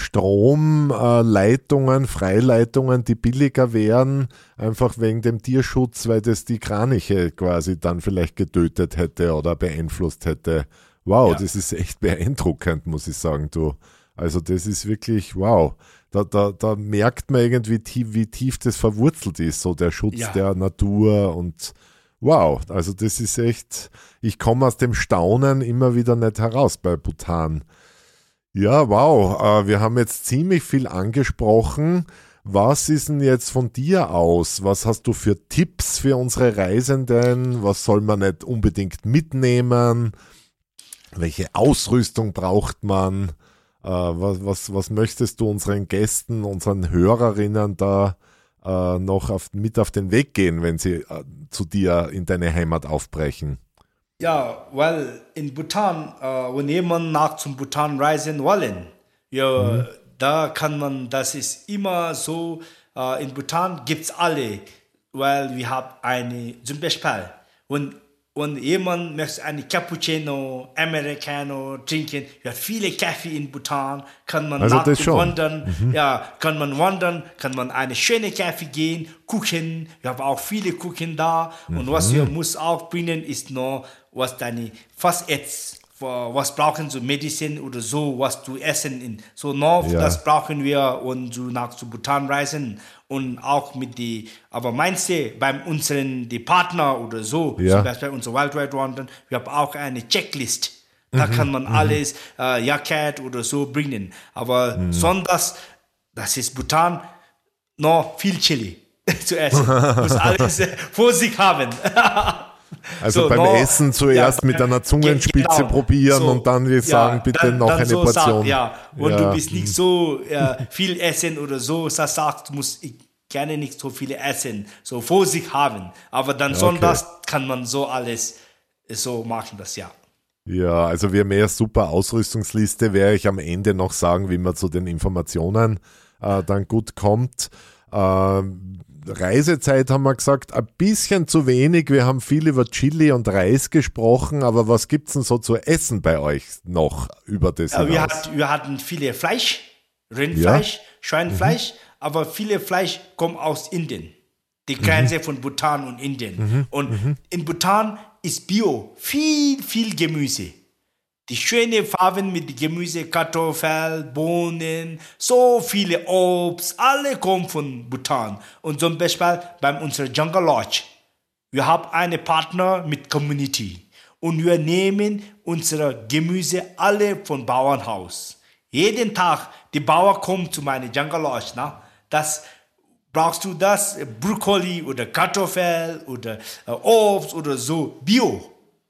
Stromleitungen, Freileitungen, die billiger wären, einfach wegen dem Tierschutz, weil das die Kraniche quasi dann vielleicht getötet hätte oder beeinflusst hätte. Wow, das ist echt beeindruckend, muss ich sagen, du. Also das ist wirklich, wow. Da merkt man irgendwie, wie tief das verwurzelt ist, so der Schutz der Natur und wow, also das ist echt, ich komme aus dem Staunen immer wieder nicht heraus bei Bhutan. Ja, wow, wir haben jetzt ziemlich viel angesprochen. Was ist denn jetzt von dir aus? Was hast du für Tipps für unsere Reisenden? Was soll man nicht unbedingt mitnehmen? Welche Ausrüstung braucht man? Was möchtest du unseren Gästen, unseren Hörerinnen da noch mit auf den Weg gehen, wenn sie zu dir in deine Heimat aufbrechen? Ja, weil in Bhutan, wenn jemand nach zum Bhutan reisen wollen, da kann man, das ist immer so, in Bhutan gibt es alle, weil wir haben zum Beispiel, wenn jemand möchte eine Cappuccino, Americano trinken, ja, viele Kaffee in Bhutan, kann man also wandern, kann man eine schöne Kaffee gehen, Kuchen, wir haben auch viele Kuchen da und was wir muss auch bringen, ist noch, was deine fast jetzt, was brauchen so Medizin oder so, was du essen, das brauchen wir, und du nach zu Bhutan reisen. Und auch aber meinst du, bei unseren die Partner oder so, zum Beispiel unser Worldwide Wandern, wir haben auch eine Checklist. Da kann man alles, Jacket oder so bringen. Aber sonst, das ist Bhutan, noch viel Chili zu essen. Muss alles vor sich haben. Also so, beim Essen zuerst mit einer Zungenspitze probieren und dann wir sagen, bitte noch eine Portion. Und du bist nicht so viel essen oder so, das sagt, du musst gerne nicht so viele essen, so vor sich haben. Aber dann das kann man so alles so machen, das Ja, also wir haben mehr super Ausrüstungsliste, werde ich am Ende noch sagen, wie man zu den Informationen dann gut kommt. Reisezeit haben wir gesagt, ein bisschen zu wenig. Wir haben viel über Chili und Reis gesprochen, aber was gibt es denn so zu essen bei euch noch über das hinaus? Wir hatten viele Fleisch, Rindfleisch, Schweinefleisch, aber viele Fleisch kommt aus Indien, die Grenze von Bhutan und Indien. In Bhutan ist Bio, viel Gemüse. Die schönen Farben mit Gemüse, Kartoffeln, Bohnen, so viele Obst, alle kommen von Bhutan. Und zum Beispiel bei unserer Jungle Lodge, wir haben einen Partner mit Community und wir nehmen unsere Gemüse alle von Bauernhaus. Jeden Tag, die Bauern kommen zu meiner Jungle Lodge, brauchst du das, Brokkoli oder Kartoffel oder Obst oder so, Bio.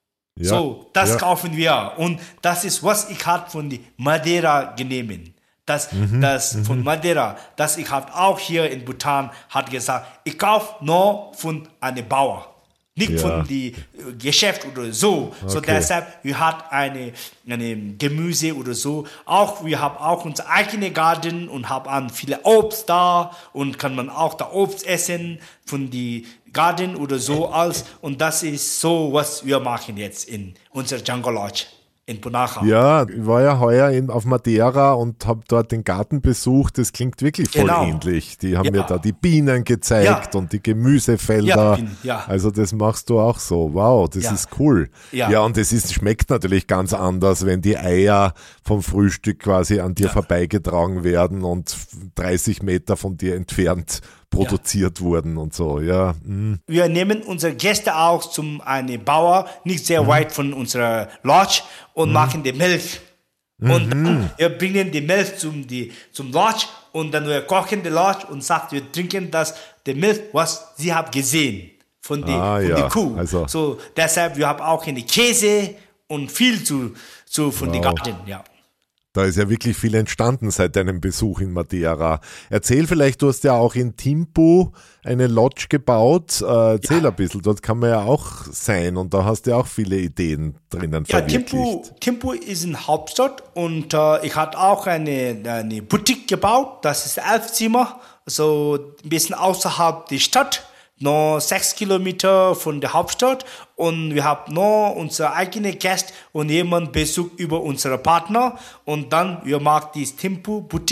Das kaufen wir. Und das ist, was ich habe von die Madeira genommen. Das von Madeira, das ich habe auch hier in Bhutan, hat gesagt, ich kaufe nur von einem Bauer. Nicht von die Geschäft oder so. Okay. So deshalb, wir haben eine Gemüse oder so. Wir haben auch unser eigener Garten und haben viele Obst da und kann man auch da Obst essen von die Garten oder so als. Und das ist so, was wir machen jetzt in unserer Jungle Lodge in Punakha. Ja, ich war ja heuer auf Madeira und habe dort den Garten besucht. Das klingt wirklich voll ähnlich. Die haben mir da die Bienen gezeigt und die Gemüsefelder. Also das machst du auch so. Wow, das ist cool. Ja, und schmeckt natürlich ganz anders, wenn die Eier vom Frühstück quasi an dir vorbeigetragen werden und 30 Meter von dir entfernt produziert wurden und so, Wir nehmen unsere Gäste auch zum einen Bauer, nicht sehr weit von unserer Lodge und machen die Milch. Und dann wir bringen die Milch zum Lodge und dann wir kochen die Lodge und sagen, wir trinken die Milch, was sie haben gesehen von der Kuh. Also. So, deshalb, wir haben auch eine Käse und viel von den Garten, Da ist ja wirklich viel entstanden seit deinem Besuch in Madeira. Erzähl vielleicht, du hast ja auch in Thimphu eine Lodge gebaut. Erzähl ein bisschen, dort kann man ja auch sein und da hast du ja auch viele Ideen drinnen verwirklicht. Thimphu ist eine Hauptstadt und ich habe auch eine Boutique gebaut. Das ist 11 Zimmer, so ein bisschen außerhalb der Stadt. Noch 6 Kilometer von der Hauptstadt und wir haben noch unsere eigene Gäste und jemand besucht über unsere Partner und dann wir machen die Thimphu Boutique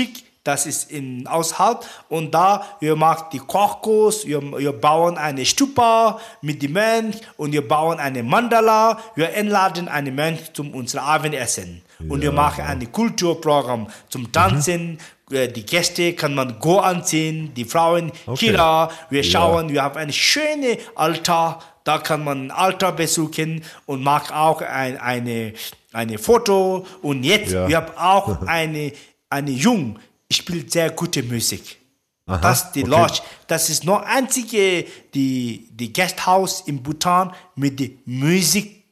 das ist außerhalb. Und da, wir machen die Kochkurs, wir bauen eine Stupa mit dem Mönch und wir bauen eine Mandala. Wir einladen einen Mönch zum unser Abendessen. Und wir machen ein Kulturprogramm zum Tanzen. Die Gäste kann man Go anziehen, die Frauen Kira. Wir schauen, wir haben eine schöne Altar. Da kann man ein Altar besuchen und macht auch eine Foto. Und jetzt, wir haben auch eine Jung, spielt sehr gute Musik. Das ist die Lodge. Das ist nur einzige die Gasthaus in Bhutan mit dem Musik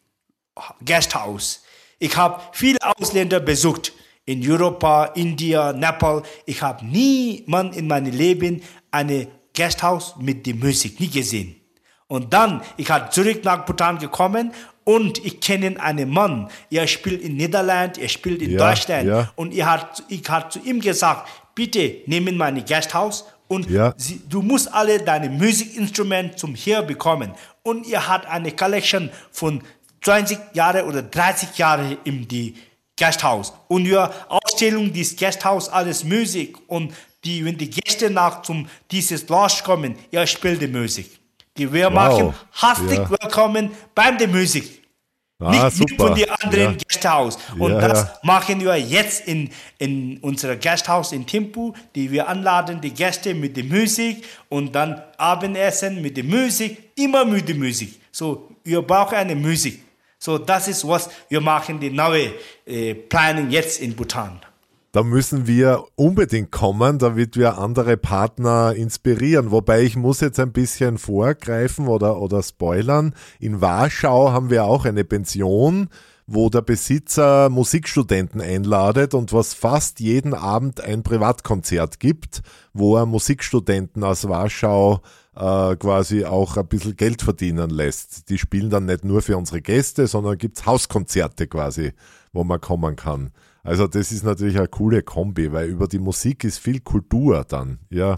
Gasthaus. Ich habe viele Ausländer besucht in Europa, India, Nepal. Ich habe niemanden in meinem Leben eine Gasthaus mit der Musik nie gesehen. Und dann, ich habe zurück nach Bhutan gekommen und ich kenne einen Mann, er spielt in Niederlanden, er spielt in Deutschland. Ja. Und ich habe zu ihm gesagt, bitte nehmen meine Gasthaus und du musst alle deine Musikinstrumente zum hier bekommen. Und er hat eine Collection von 20 Jahre oder 30 Jahre in die Gasthaus. Und wir Ausstellung des Gasthaus, alles Musik. Und wenn die Gäste nach dieses Lodge kommen, er spielt die Musik. Wir machen herzlich willkommen beim der Musik. Nicht von den anderen Gasthaus. Und das machen wir jetzt in unserer Gasthaus in Thimphu, die wir anladen, die Gäste mit der Musik und dann Abendessen mit der Musik, immer mit der Musik. So, wir brauchen eine Musik. So, das ist, was wir machen, die neue Planung jetzt in Bhutan. Da müssen wir unbedingt kommen, damit wir andere Partner inspirieren. Wobei ich muss jetzt ein bisschen vorgreifen oder spoilern. In Warschau haben wir auch eine Pension, wo der Besitzer Musikstudenten einladet und was fast jeden Abend ein Privatkonzert gibt, wo er Musikstudenten aus Warschau quasi auch ein bisschen Geld verdienen lässt. Die spielen dann nicht nur für unsere Gäste, sondern gibt's Hauskonzerte quasi, wo man kommen kann. Also das ist natürlich eine coole Kombi, weil über die Musik ist viel Kultur dann. Ja,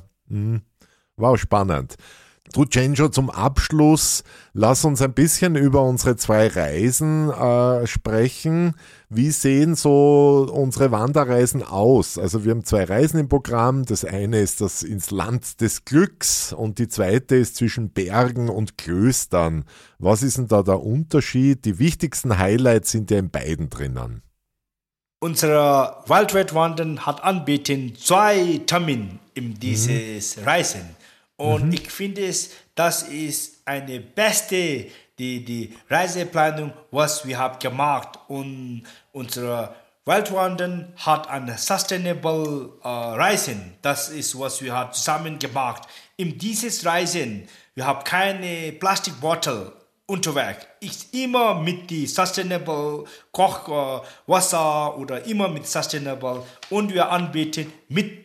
wow, spannend. Du, Cenjo, zum Abschluss, lass uns ein bisschen über unsere 2 Reisen sprechen. Wie sehen so unsere Wanderreisen aus? Also wir haben 2 Reisen im Programm. Das eine ist das ins Land des Glücks und die zweite ist zwischen Bergen und Klöstern. Was ist denn da der Unterschied? Die wichtigsten Highlights sind ja in beiden drinnen. Unsere Waldweg-Wandern hat anbieten 2 Termine in dieses Reisen. Und ich finde das ist eine beste die Reiseplanung, was wir haben gemacht. Und unsere Waldwandern hat eine sustainable Reisen. Das ist, was wir haben zusammen gemacht. In dieses Reisen, wir haben keine Plastikbottle unterwegs. Ich immer mit die sustainable Kochwasser oder immer mit sustainable. Und wir anbieten mit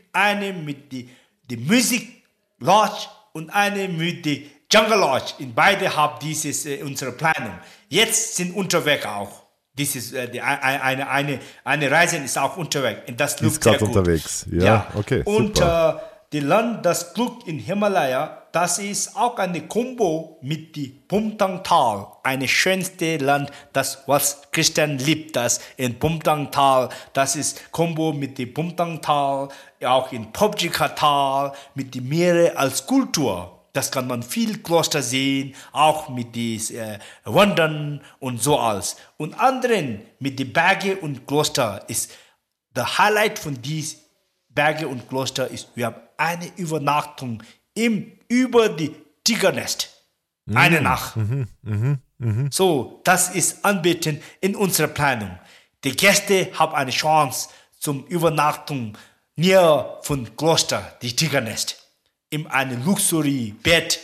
die Musik Lodge und eine mit der Jungle Lodge. In beide haben dieses unsere Planung. Jetzt sind unterwegs auch. Das ist eine Reise ist auch unterwegs. Und das läuft sehr gut. Unterwegs. Ja, okay. Und die Land, das Glück in Himalaya, das ist auch eine Kombo mit dem Bumtang Tal, eine schönste Land, das was Christian liebt, das in Bumtang Tal, das ist Kombo mit dem Bumtang Tal, auch in Pobjika Tal, mit den Meere als Kultur. Das kann man viel Kloster sehen, auch mit dies Wandern und so alles. Und anderen mit den Berge und Kloster ist der Highlight von dies Berge und Kloster ist, wir haben eine Übernachtung über die Tigernest. Eine Nacht. So, das ist anbieten in unserer Planung. Die Gäste haben eine Chance zum Übernachtung näher von Kloster, die Tigernest. In einem Luxury-Bett,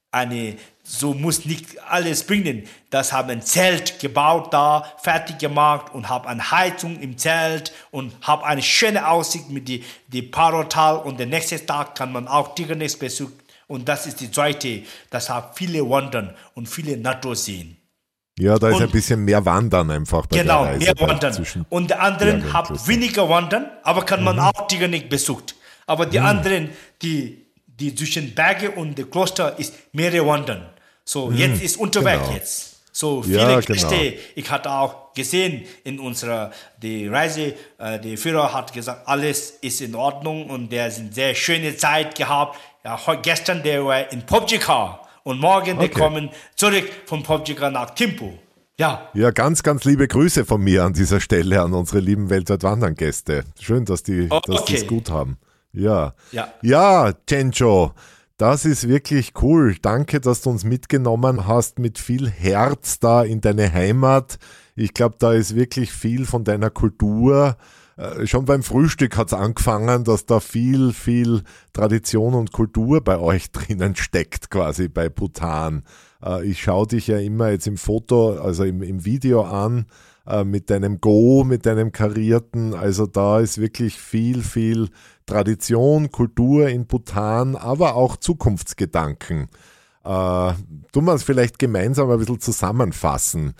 so muss nicht alles bringen. Das haben ein Zelt gebaut da, fertig gemacht und haben eine Heizung im Zelt und haben eine schöne Aussicht mit die Parotal und den nächsten Tag kann man auch Tigernest besuchen. Und das ist die zweite, das haben viele wandern und viele Natur sehen. Ja, da ist ein bisschen mehr Wandern einfach bei der Reise. Genau, mehr Wandern. Und die anderen haben weniger Wandern, aber kann man auch Tigernest besucht. Aber die anderen, die zwischen Berge und dem Kloster ist mehrere Wandern. So, jetzt ist unterwegs jetzt. So viele Gäste, ich hatte auch gesehen in unserer die Reise, der Führer hat gesagt, alles ist in Ordnung und der sind sehr schöne Zeit gehabt. Ja, gestern der war in Pobjika und morgen die kommen zurück von Pobjika nach Thimphu. Ja, ganz, ganz liebe Grüße von mir an dieser Stelle an unsere lieben Weltweit Wandern Gäste. Schön, dass die es gut haben. Ja, Cencho. Das ist wirklich cool. Danke, dass du uns mitgenommen hast mit viel Herz da in deine Heimat. Ich glaube, da ist wirklich viel von deiner Kultur. Schon beim Frühstück hat es angefangen, dass da viel, viel Tradition und Kultur bei euch drinnen steckt, quasi bei Bhutan. Ich schaue dich ja immer jetzt im Foto, also im Video an, mit deinem Go, mit deinem Karierten. Also da ist wirklich viel, viel Tradition, Kultur in Bhutan, aber auch Zukunftsgedanken. Tun wir es vielleicht gemeinsam ein bisschen zusammenfassen.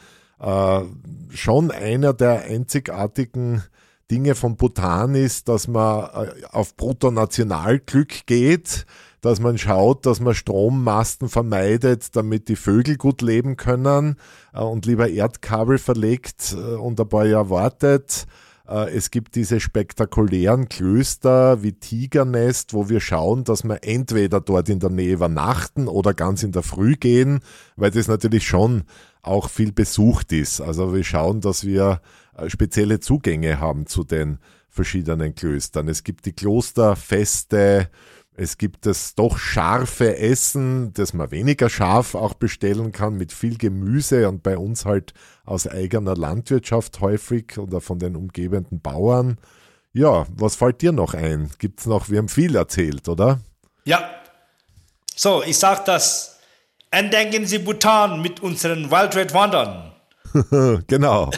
Schon einer der einzigartigen Dinge von Bhutan ist, dass man auf Bruttonationalglück geht, dass man schaut, dass man Strommasten vermeidet, damit die Vögel gut leben können und lieber Erdkabel verlegt und ein paar Jahre wartet. Es gibt diese spektakulären Klöster wie Tigernest, wo wir schauen, dass wir entweder dort in der Nähe übernachten oder ganz in der Früh gehen, weil das natürlich schon auch viel besucht ist. Also wir schauen, dass wir spezielle Zugänge haben zu den verschiedenen Klöstern. Es gibt die Klosterfeste, es gibt das doch scharfe Essen, das man weniger scharf auch bestellen kann, mit viel Gemüse und bei uns halt aus eigener Landwirtschaft häufig oder von den umgebenden Bauern. Ja, was fällt dir noch ein? Gibt's noch, wir haben viel erzählt, oder? Ja, so, ich sage das, entdecken Sie Bhutan mit unseren Weltweit Wandern. Genau.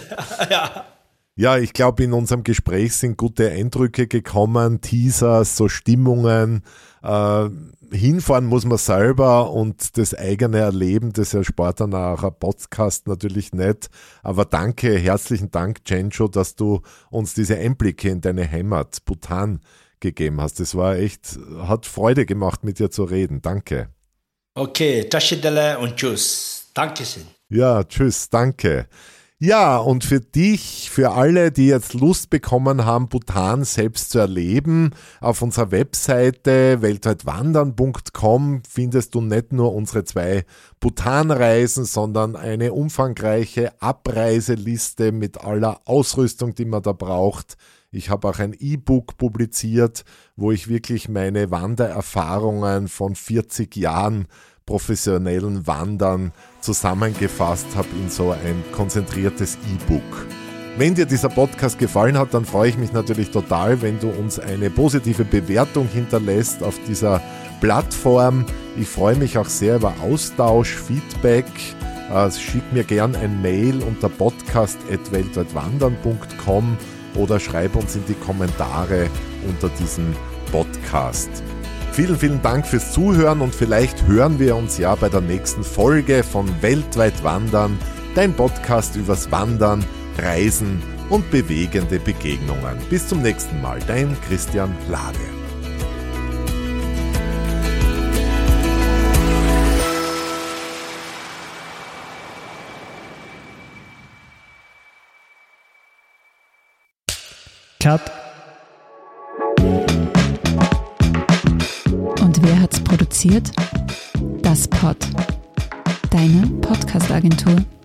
Ja, ich glaube, in unserem Gespräch sind gute Eindrücke gekommen, Teasers, so Stimmungen. Hinfahren muss man selber und das eigene Erleben, das erspart dann auch ein Podcast natürlich nicht. Aber danke, herzlichen Dank, Cencho, dass du uns diese Einblicke in deine Heimat, Bhutan, gegeben hast. Das war echt, hat Freude gemacht, mit dir zu reden. Danke. Okay, Taschidele und tschüss. Dankeschön. Ja, tschüss, danke. Ja, und für dich, für alle, die jetzt Lust bekommen haben, Bhutan selbst zu erleben, auf unserer Webseite weltweitwandern.com findest du nicht nur unsere 2 Bhutan-Reisen, sondern eine umfangreiche Abreiseliste mit aller Ausrüstung, die man da braucht. Ich habe auch ein E-Book publiziert, wo ich wirklich meine Wandererfahrungen von 40 Jahren professionellen Wandern zusammengefasst habe in so ein konzentriertes E-Book. Wenn dir dieser Podcast gefallen hat, dann freue ich mich natürlich total, wenn du uns eine positive Bewertung hinterlässt auf dieser Plattform. Ich freue mich auch sehr über Austausch, Feedback. Schick mir gern ein Mail unter podcast@weltweitwandern.com oder schreib uns in die Kommentare unter diesem Podcast. Vielen, vielen Dank fürs Zuhören und vielleicht hören wir uns ja bei der nächsten Folge von Weltweit Wandern, dein Podcast übers Wandern, Reisen und bewegende Begegnungen. Bis zum nächsten Mal, dein Christian Lade. Cut. Und wer hat's produziert? Das Pod. Deine Podcast-Agentur.